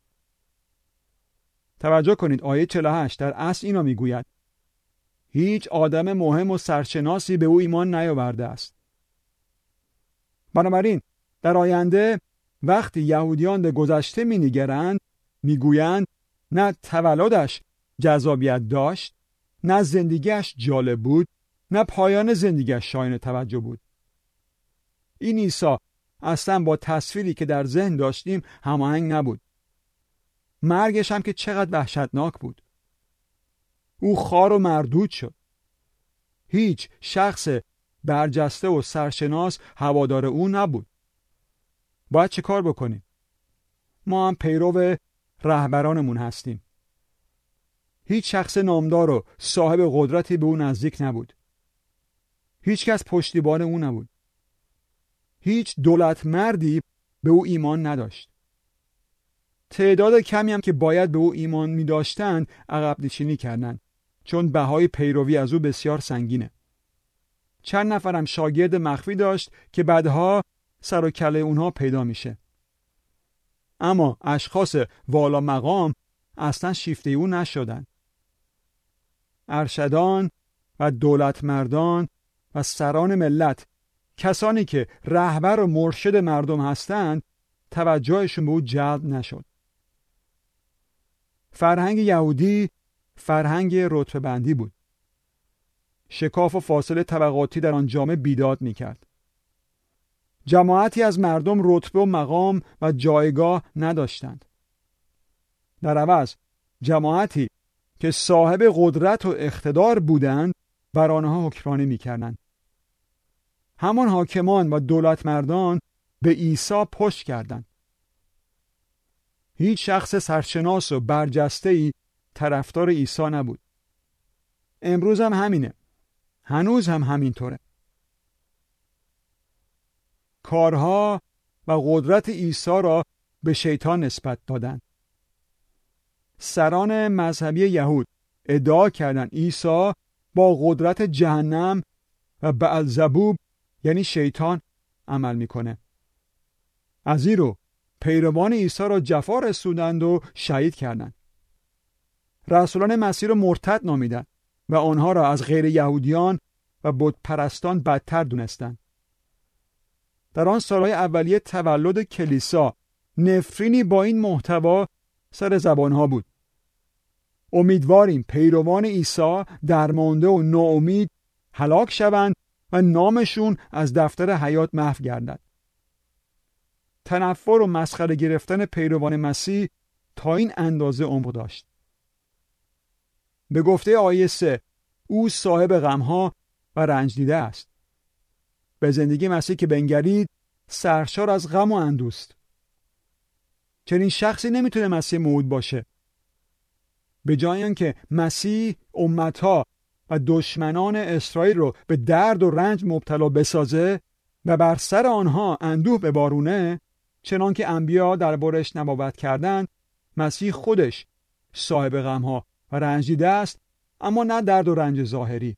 توجه کنید آیه چهل و هشت در اصل اینا میگوید هیچ آدم مهم و سرشناسی به او ایمان نیاورده است. بنابراین در آینده وقتی یهودیان به گذشته مینگرند میگویند نه تولدش جذابیت داشت، نه زندگیش جالب بود، نه پایان زندگیش شایان توجه بود. این عیسی اصلا با تصویری که در ذهن داشتیم هماهنگ نبود. مرگش هم که چقدر وحشتناک بود. او خار و مردود شد. هیچ شخص برجسته و سرشناس هوادار او نبود. باید چه کار بکنیم؟ ما هم پیرو رهبرانمون هستیم. هیچ شخص نامدار و صاحب قدرتی به او نزدیک نبود. هیچ کس پشتیبان او نبود. هیچ دولت مردی به او ایمان نداشت. تعداد کمی هم که باید به او ایمان می داشتند عقب نشینی کردند چون بهای پیروی از او بسیار سنگینه. چند نفرم شاگرد مخفی داشت که بعدها سر و کله اونها پیدا میشه. اما اشخاص والا مقام اصلا شیفته او نشدند. ارشدان و دولت مردان و سران ملت، کسانی که رهبر و مرشد مردم هستند، توجهشون به او جلب نشد. فرهنگ یهودی فرهنگ رتبه بندی بود. شکاف و فاصله طبقاتی در آن جامعه بیداد میکرد. جماعتی از مردم رتبه و مقام و جایگاه نداشتند. در عوض جماعتی که صاحب قدرت و اقتدار بودند بر آنها حکمرانی میکردند. همان حاکمان و دولت مردان به عیسی پشت کردند. هیچ شخص سرشناس و برجسته‌ای طرفدار عیسی نبود. امروز هم همینه. هنوز هم همینطوره. کارها و قدرت عیسی را به شیطان نسبت دادند. سران مذهبی یهود ادعا کردند عیسی با قدرت جهنم و بألزبوب یعنی شیطان عمل میکنه. از این رو پیروان عیسی را جفا رسوندند و شهید کردند. رسولان مسیح را مرتد نامیدند و آنها را از غیر یهودیان و بت پرستان بدتر دونستند. در آن سالهای اولیه تولد کلیسا نفرینی با این محتوا سر زبانها بود. امیدواریم پیروان عیسی درمانده و ناامید هلاک شوند و نامشون از دفتر حیات محو گردد. تنفر و مسخره گرفتن پیروان مسیح تا این اندازه عمق داشت. به گفته آیه سه، او صاحب غمها و رنج دیده است. به زندگی مسیح که بنگرید سرشار از غم و اندوست. چنین شخصی نمیتونه مسیح موعود باشه. به جای اینکه مسیح امتها و دشمنان اسرائیل رو به درد و رنج مبتلا بسازه و بر سر آنها اندوه ببارونه، چنان که انبیا دربارش نبوت کردند، مسیح خودش صاحب غمها و رنج دیده است، اما نه درد و رنج ظاهری.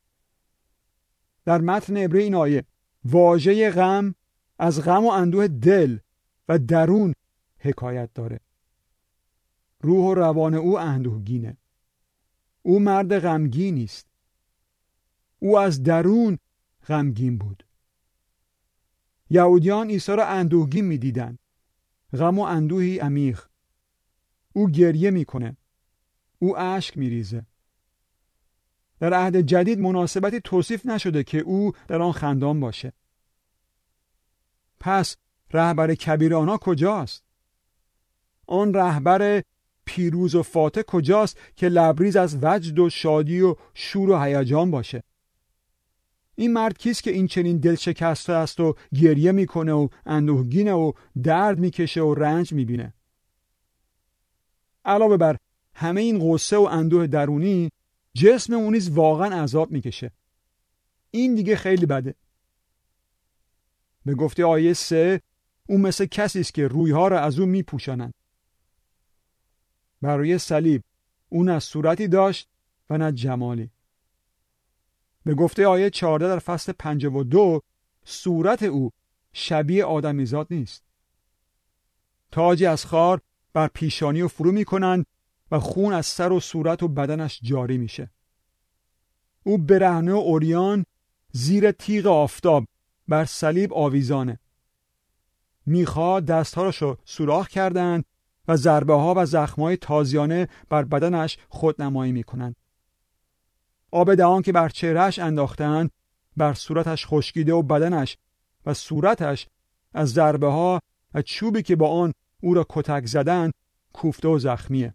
در متن عبری این آیه واژه غم از غم و اندوه دل و درون حکایت داره. روح و روان او اندوهگینه. او مرد غمگینی است. او از درون غمگین بود. یهودیان عیسی را اندوهگین می‌دیدند. غم و اندوهی عمیق. او گریه میکنه. او اشک میریزه. در عهد جدید مناسبتی توصیف نشده که او در آن خندان باشه. پس رهبر کبیر آنها کجاست؟ آن رهبر پیروز و فاتح کجاست که لبریز از وجد و شادی و شور و هیجان باشه؟ این مرد کیست که این چنین دل شکسته است و گریه میکنه و اندوهگینه و درد میکشه و رنج میبینه؟ علاوه بر همه این غصه و اندوه درونی، جسم اون نیز واقعا عذاب میکشه. این دیگه خیلی بده. به گفته آیه سه، اون مثل کسی است که رویها را از اون میپوشانند. بر روی صلیب اون از صورتی داشت و نه جمالی. به گفته آیه چهارده در فصل پنجاه و دو، صورت او شبیه آدمیزاد نیست. تاجی از خار بر پیشانی و فرو میکنند و خون از سر و صورت و بدنش جاری میشه. او برهنه و عریان زیر تیغ آفتاب بر صلیب آویزانه. میخا دستهاشو سوراخ کردند و ضربه ها و زخمهای تازیانه بر بدنش خودنمایی میکنند. آب دهان که بر چهرهش انداختند بر صورتش خشکیده و بدنش و صورتش از ضربه ها و چوبی که با آن او را کتک زدند کوفته و زخمیه.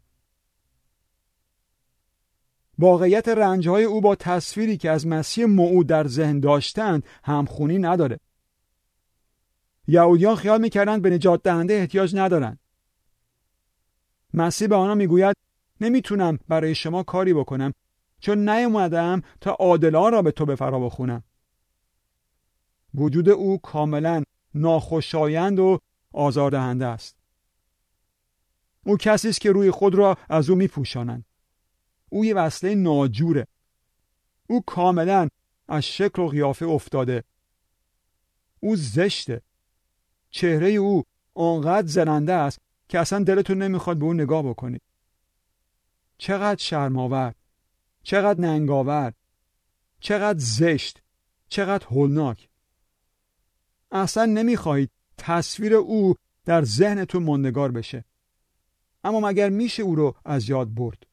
واقعیت رنجهای او با تصویری که از مسیح موعود در ذهن داشتند همخونی نداره. یهودیان خیال میکردند به نجات دهنده احتیاج ندارند. مسیح به آنها میگوید نمیتونم برای شما کاری بکنم چون نیومدم تا عادلان را به تو فرا بخونم. وجود او کاملا ناخوشایند و آزاردهنده است. او کسی است که روی خود را از او میپوشانند. او یه وسیله ناجوره. او کاملا از شکل و قیافه افتاده. او زشته. چهره او آنقدر زننده است که اصلا دلتون نمیخواد به اون نگاه بکنید. چقدر شرم‌آور، چقدر ننگاور، چقدر زشت، چقدر هولناک. اصلا نمیخواهید تصویر او در ذهنتون ماندگار بشه. اما مگر میشه او رو از یاد برد؟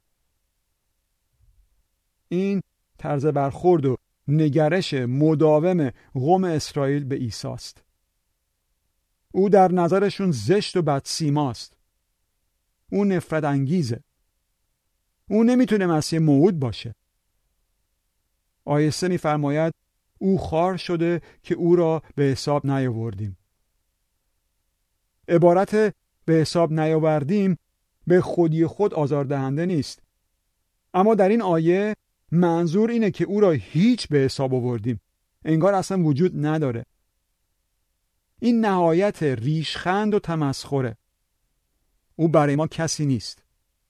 این طرز برخورد و نگرش مداوم قوم اسرائیل به عیسی است. او در نظرشون زشت و بدسیماست. او نفرت انگیزه. او نمیتونه مسیح موعود باشه. آیه سه میفرماید او خوار شده که او را به حساب نیاوردیم. عبارت به حساب نیاوردیم به خودی خود آزاردهنده نیست. اما در این آیه منظور اینه که او را هیچ به حساب آوردیم. انگار اصلا وجود نداره. این نهایت ریشخند و تمسخره. او برای ما کسی نیست.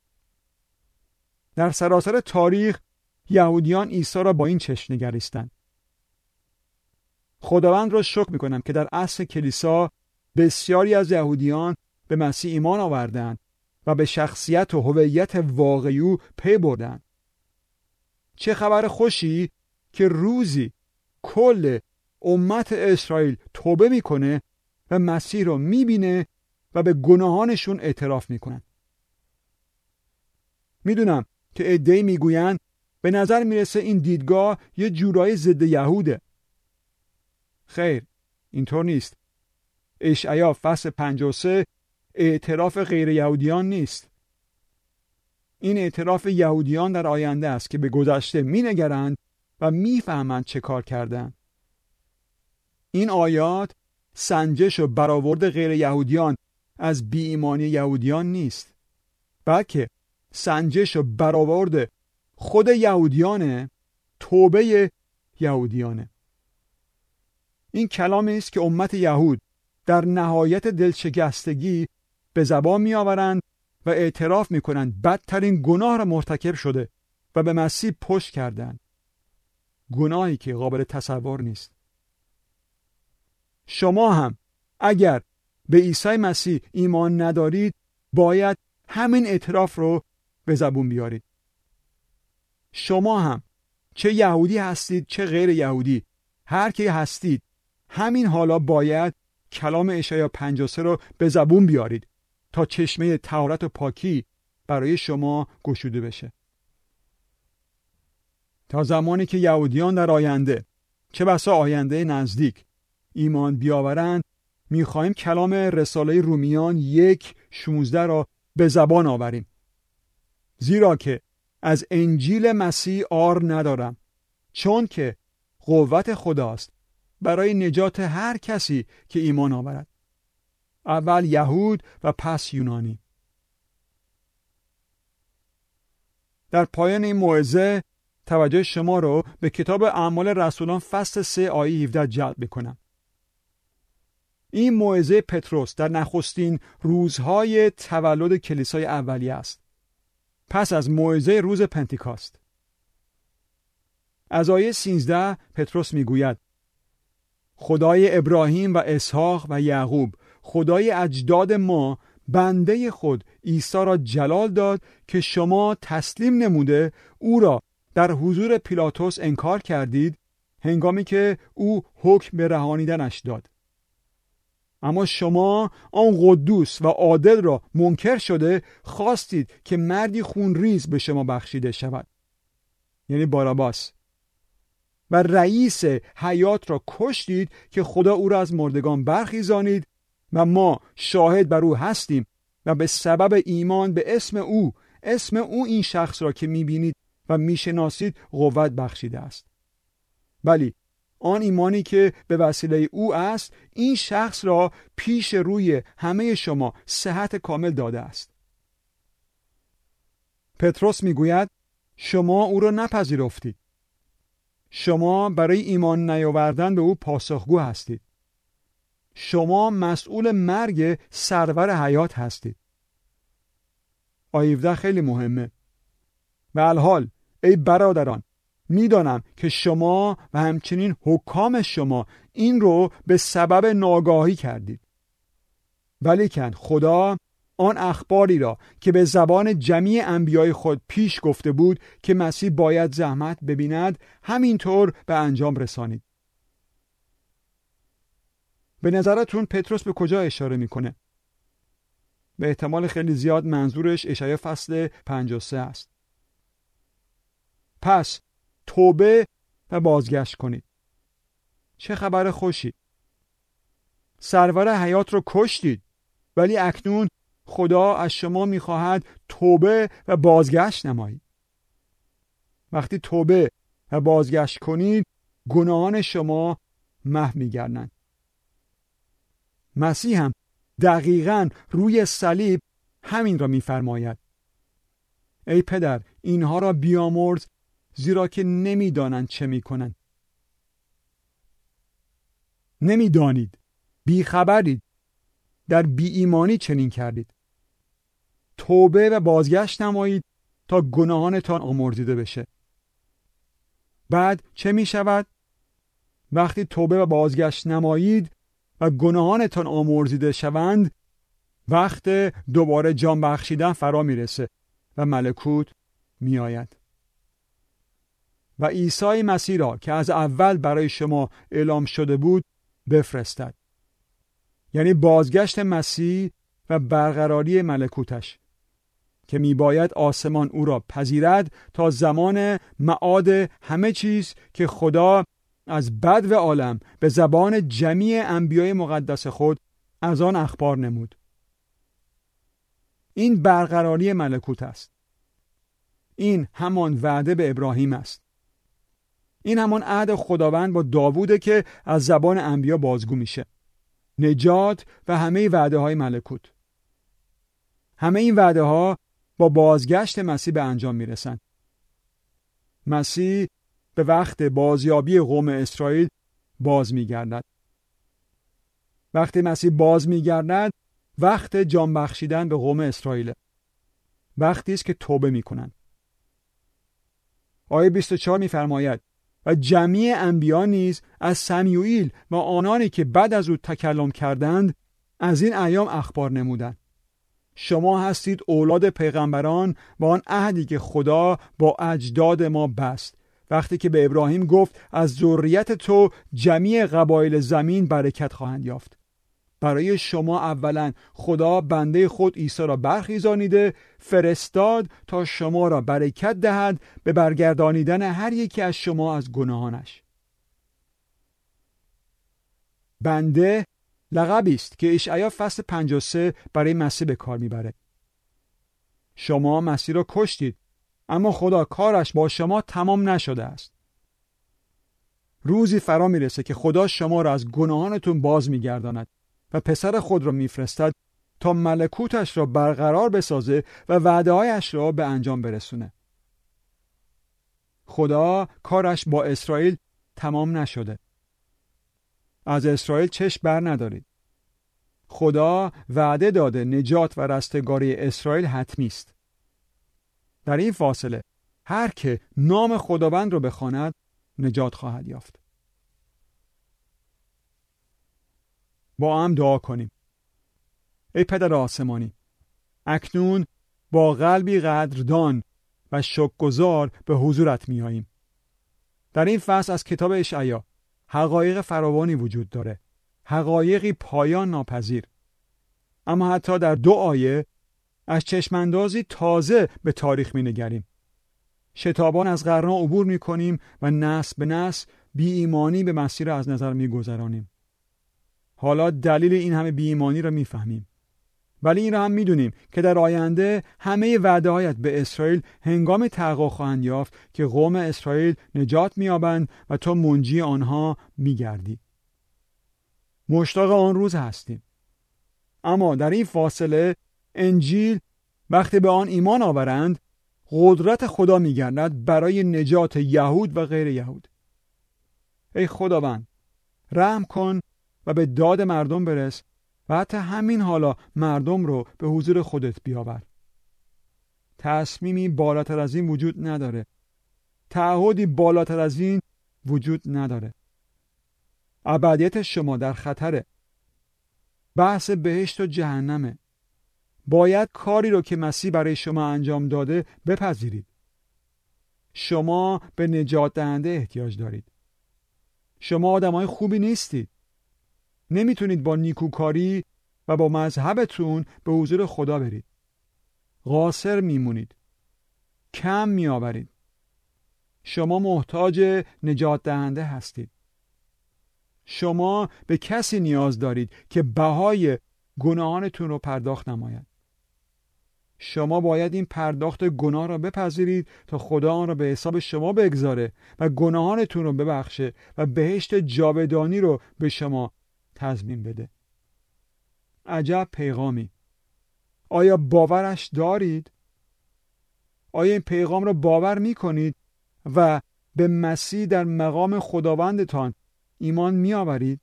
در سراسر تاریخ یهودیان عیسی را با این چشم نگریستند. خداوند را شکر میکنم که در عصر کلیسا بسیاری از یهودیان به مسیح ایمان آوردند و به شخصیت و هویت واقعی او پی بردند. چه خبر خوشی که روزی کل امت اسرائیل توبه میکنه و مسیح رو میبینه و به گناهانشون اعتراف میکنن. میدونم که عده‌ای میگویند به نظر میرسه این دیدگاه یه جورایی ضد یهوده. خیر، اینطور نیست. اشعیا فصل پنجاه و سه اعتراف غیر یهودیان نیست. این اعتراف یهودیان در آینده است که به گذشته مینگرند و میفهمند چه کار کردند. این آیات سنجش و برآورد غیر یهودیان از بی ایمانی یهودیان نیست، بلکه سنجش و برآورد خود یهودیانه، توبه یهودیانه. این کلامی است که امت یهود در نهایت دلشکستگی به زبان می آورند و اعتراف می کنند بدترین گناه را مرتکب شده و به مسیح پشت کردند. گناهی که قابل تصور نیست. شما هم اگر به عیسی مسیح ایمان ندارید باید همین اعتراف رو به زبون بیارید. شما هم چه یهودی هستید چه غیر یهودی، هر کی هستید همین حالا باید کلام اشعیا پنجاه و سه رو به زبون بیارید تا چشمه طهارت و پاکی برای شما گشوده بشه. تا زمانی که یهودیان در آینده، چه بسا آینده نزدیک، ایمان بیاورند، میخواهیم کلام رساله رومیان یک شانزده را به زبان آوریم. زیرا که از انجیل مسیح عار ندارم، چون که قوت خداست برای نجات هر کسی که ایمان آورد، اول یهود و پس یونانی. در پایان این موعظه توجه شما رو به کتاب اعمال رسولان فصل سه آیه هفده جلب میکنم. این موعظه پتروس در نخستین روزهای تولد کلیسای اولیه است، پس از موعظه روز پنتیکاست. از آیه سیزده پتروس میگوید: خدای ابراهیم و اسحاق و یعقوب، خدای اجداد ما، بنده خود عیسی را جلال داد که شما تسلیم نموده او را در حضور پیلاطس انکار کردید هنگامی که او حکم به رهانیدنش داد. اما شما آن قدوس و عادل را منکر شده خواستید که مردی خونریز به شما بخشیده شود، یعنی باراباس، و رئیس حیات را کشتید که خدا او را از مردگان برخیزانید و ما شاهد بر او هستیم و به سبب ایمان به اسم او، اسم او این شخص را که میبینید و میشناسید قوت بخشیده است. ولی آن ایمانی که به وسیله او است این شخص را پیش روی همه شما صحت کامل داده است. پتروس میگوید شما او را نپذیرفتید. شما برای ایمان نیاوردن به او پاسخگو هستید. شما مسئول مرگ سرور حیات هستید. آیه هفده خیلی مهمه. و الحال ای برادران، میدانم که شما و همچنین حکام شما این رو به سبب ناگاهی کردید. ولیکن خدا آن اخباری را که به زبان جمیع انبیای خود پیش گفته بود که مسیح باید زحمت ببیند همینطور به انجام رسانید. به نظرتون پتروس به کجا اشاره میکنه؟ به احتمال خیلی زیاد منظورش اشعیا فصل پنجاه و سه است. پس توبه و بازگشت کنید. چه خبر خوشی! سرور حیات رو کشتید، ولی اکنون خدا از شما میخواهد توبه و بازگشت نمایید. وقتی توبه و بازگشت کنید گناهان شما محو میگردند. مسیح هم دقیقاً روی صلیب همین را میفرماید: ای پدر اینها را بیامرز زیرا که نمیدانند چه میکنند. نمیدانید، بیخبرید، در بی ایمانی چنین کردید. توبه و بازگشت نمایید تا گناهانتان آمرزیده بشه. بعد چه می شود؟ وقتی توبه و بازگشت نمایید و گناهانتان آمرزیده شوند، وقت دوباره جان بخشیدن فرا میرسه و ملکوت میآید. و عیسی مسیح را که از اول برای شما اعلام شده بود بفرستد. یعنی بازگشت مسیح و برقراری ملکوتش که میباید آسمان او را پذیرد تا زمان معاد همه چیز که خدا از بدو عالم به زبان جمیع انبیای مقدس خود از آن اخبار نمود. این برقراری ملکوت است. این همان وعده به ابراهیم است. این همان عهد خداوند با داووده که از زبان انبیا بازگو میشه. نجات و همه وعده های ملکوت. همه این وعده ها با بازگشت مسیح به انجام میرسند. مسیح به وقت بازیابی قوم اسرائیل باز میگردد. وقتی مسیح باز میگردد، وقت جان بخشیدن به قوم اسرائیل. وقتی است که توبه میکنند. آیه بیست و چهار میفرماید و جمیع انبیا نیز از سمیوئیل و آنانی که بعد از او تکلم کردند از این ایام اخبار نمودند. شما هستید اولاد پیغمبران و آن عهدی که خدا با اجداد ما بست وقتی که به ابراهیم گفت از ذریت تو جمیع قبایل زمین برکت خواهند یافت. برای شما اولا خدا بنده خود عیسی را برخیزانیده فرستاد تا شما را برکت دهد به برگردانیدن هر یکی از شما از گناهانش. بنده لقبی است که اشعیا فصل پنجاه و سه برای مسیح به کار میبره. شما مسیح را کشتید، اما خدا کارش با شما تمام نشده است. روزی فرا میرسه که خدا شما را از گناهانتون باز میگرداند و پسر خود را میفرستد تا ملکوتش را برقرار بسازه و وعده‌هایش را به انجام برسونه. خدا کارش با اسرائیل تمام نشده. از اسرائیل چشم بر ندارید. خدا وعده داده نجات و رستگاری اسرائیل حتمی است. در این فاصله هر که نام خداوند را بخواند نجات خواهد یافت. با هم دعا کنیم. ای پدر آسمانی، اکنون با قلبی قدردان و شکرگزار به حضورت می آییم. در این فصل از کتاب اشعیا حقایق فراوانی وجود داره. حقایقی پایان ناپذیر. اما حتی در دو آیه از چشماندازی تازه به تاریخ می نگریم. شتابان از قرنها عبور می کنیم و نسل به نسل بی ایمانی به مسیر از نظر می گذرانیم. حالا دلیل این همه بی ایمانی را می فهمیم. ولی این را هم می دونیم که در آینده همه وعده هایت به اسرائیل هنگام تحقق خواهند یافت که قوم اسرائیل نجات می یابند و تو منجی آنها می گردی. مشتاق آن روز هستیم. اما در این فاصله انجیل وقتی به آن ایمان آورند قدرت خدا می گردد برای نجات یهود و غیر یهود. ای خداوند، رحم کن و به داد مردم برس و حتی همین حالا مردم رو به حضور خودت بیاور. تصمیمی بالاتر از این وجود نداره. تعهدی بالاتر از این وجود نداره. ابدیت شما در خطره. بحث بهشت و جهنمه. باید کاری رو که مسیح برای شما انجام داده بپذیرید. شما به نجات دهنده احتیاج دارید. شما آدمای خوبی نیستید. نمیتونید با نیکوکاری و با مذهبتون به حضور خدا برید. قاصر میمونید. کم میآورید. شما محتاج نجات دهنده هستید. شما به کسی نیاز دارید که بهای گناهانتون رو پرداخت نماید. شما باید این پرداخت گناه را بپذیرید تا خدا آن را به حساب شما بگذاره و گناهانتون رو ببخشه و بهشت جاودانی رو به شما تضمین بده. عجب پیغامی. آیا باورش دارید؟ آیا این پیغام را باور می کنید و به مسیح در مقام خداوندتان ایمان می آورید؟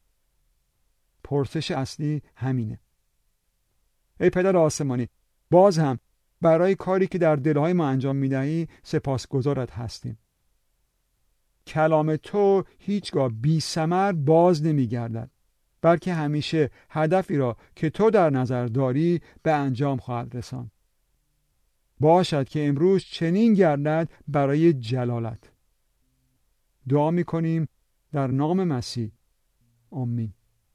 پرسش اصلی همینه. ای پدر آسمانی، باز هم برای کاری که در دلهای ما انجام می دهی سپاسگزارت هستیم. کلام تو هیچگاه بی ثمر باز نمی گردد، بلکه همیشه هدفی را که تو در نظر داری به انجام خواهد رساند. باشد که امروز چنین گردد برای جلالت. دعا می کنیم در نام مسیح. آمین.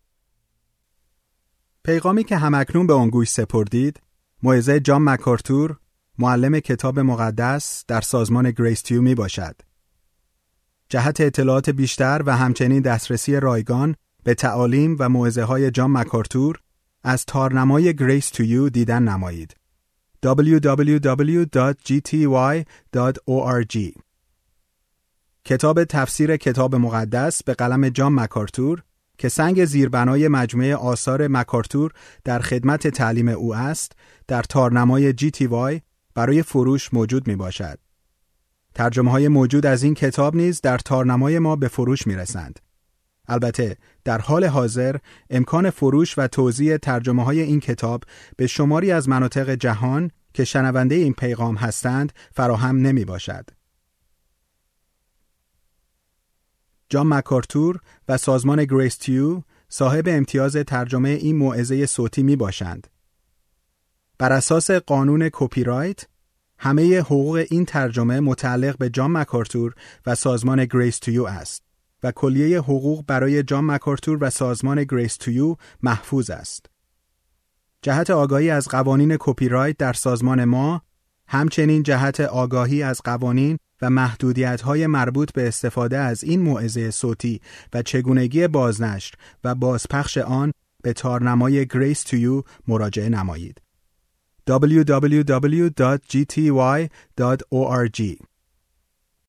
پیغامی که همکنون به آن گوش سپردید، موعظه جان مکارتور، معلم کتاب مقدس در سازمان گریس تیو می باشد. جهت اطلاعات بیشتر و همچنین دسترسی رایگان به تعالیم و موعظه های جان مکارتور از تارنمای گریس تیو دیدن نمایید. دبلیو دبلیو دبلیو دات جی تی وای دات او آر جی. کتاب تفسیر کتاب مقدس به قلم جان مکارتور که سنگ زیربنای مجموعه آثار مکارتور در خدمت تعلیم او است، در تارنمای جی تی وای برای فروش موجود می باشد. ترجمه های موجود از این کتاب نیز در تارنمای ما به فروش می رسند. البته در حال حاضر امکان فروش و توزیع ترجمه های این کتاب به شماری از مناطق جهان که شنونده این پیغام هستند فراهم نمی باشد. جان مکارتور و سازمان گریس تیو صاحب امتیاز ترجمه این موعظه صوتی می باشند. بر اساس قانون کپی رایت، همه حقوق این ترجمه متعلق به جان مکارتور و سازمان گریس تیو است و کلیه حقوق برای جان مکارتور و سازمان گریس تیو محفوظ است. جهت آگاهی از قوانین کپی رایت در سازمان ما، همچنین جهت آگاهی از قوانین و محدودیت‌های مربوط به استفاده از این موعظه صوتی و چگونگی بازنشر و بازپخش آن، به تارنمای گریس تیو مراجعه نمایید. دبلیو دبلیو دبلیو دات جی تی وای دات او آر جی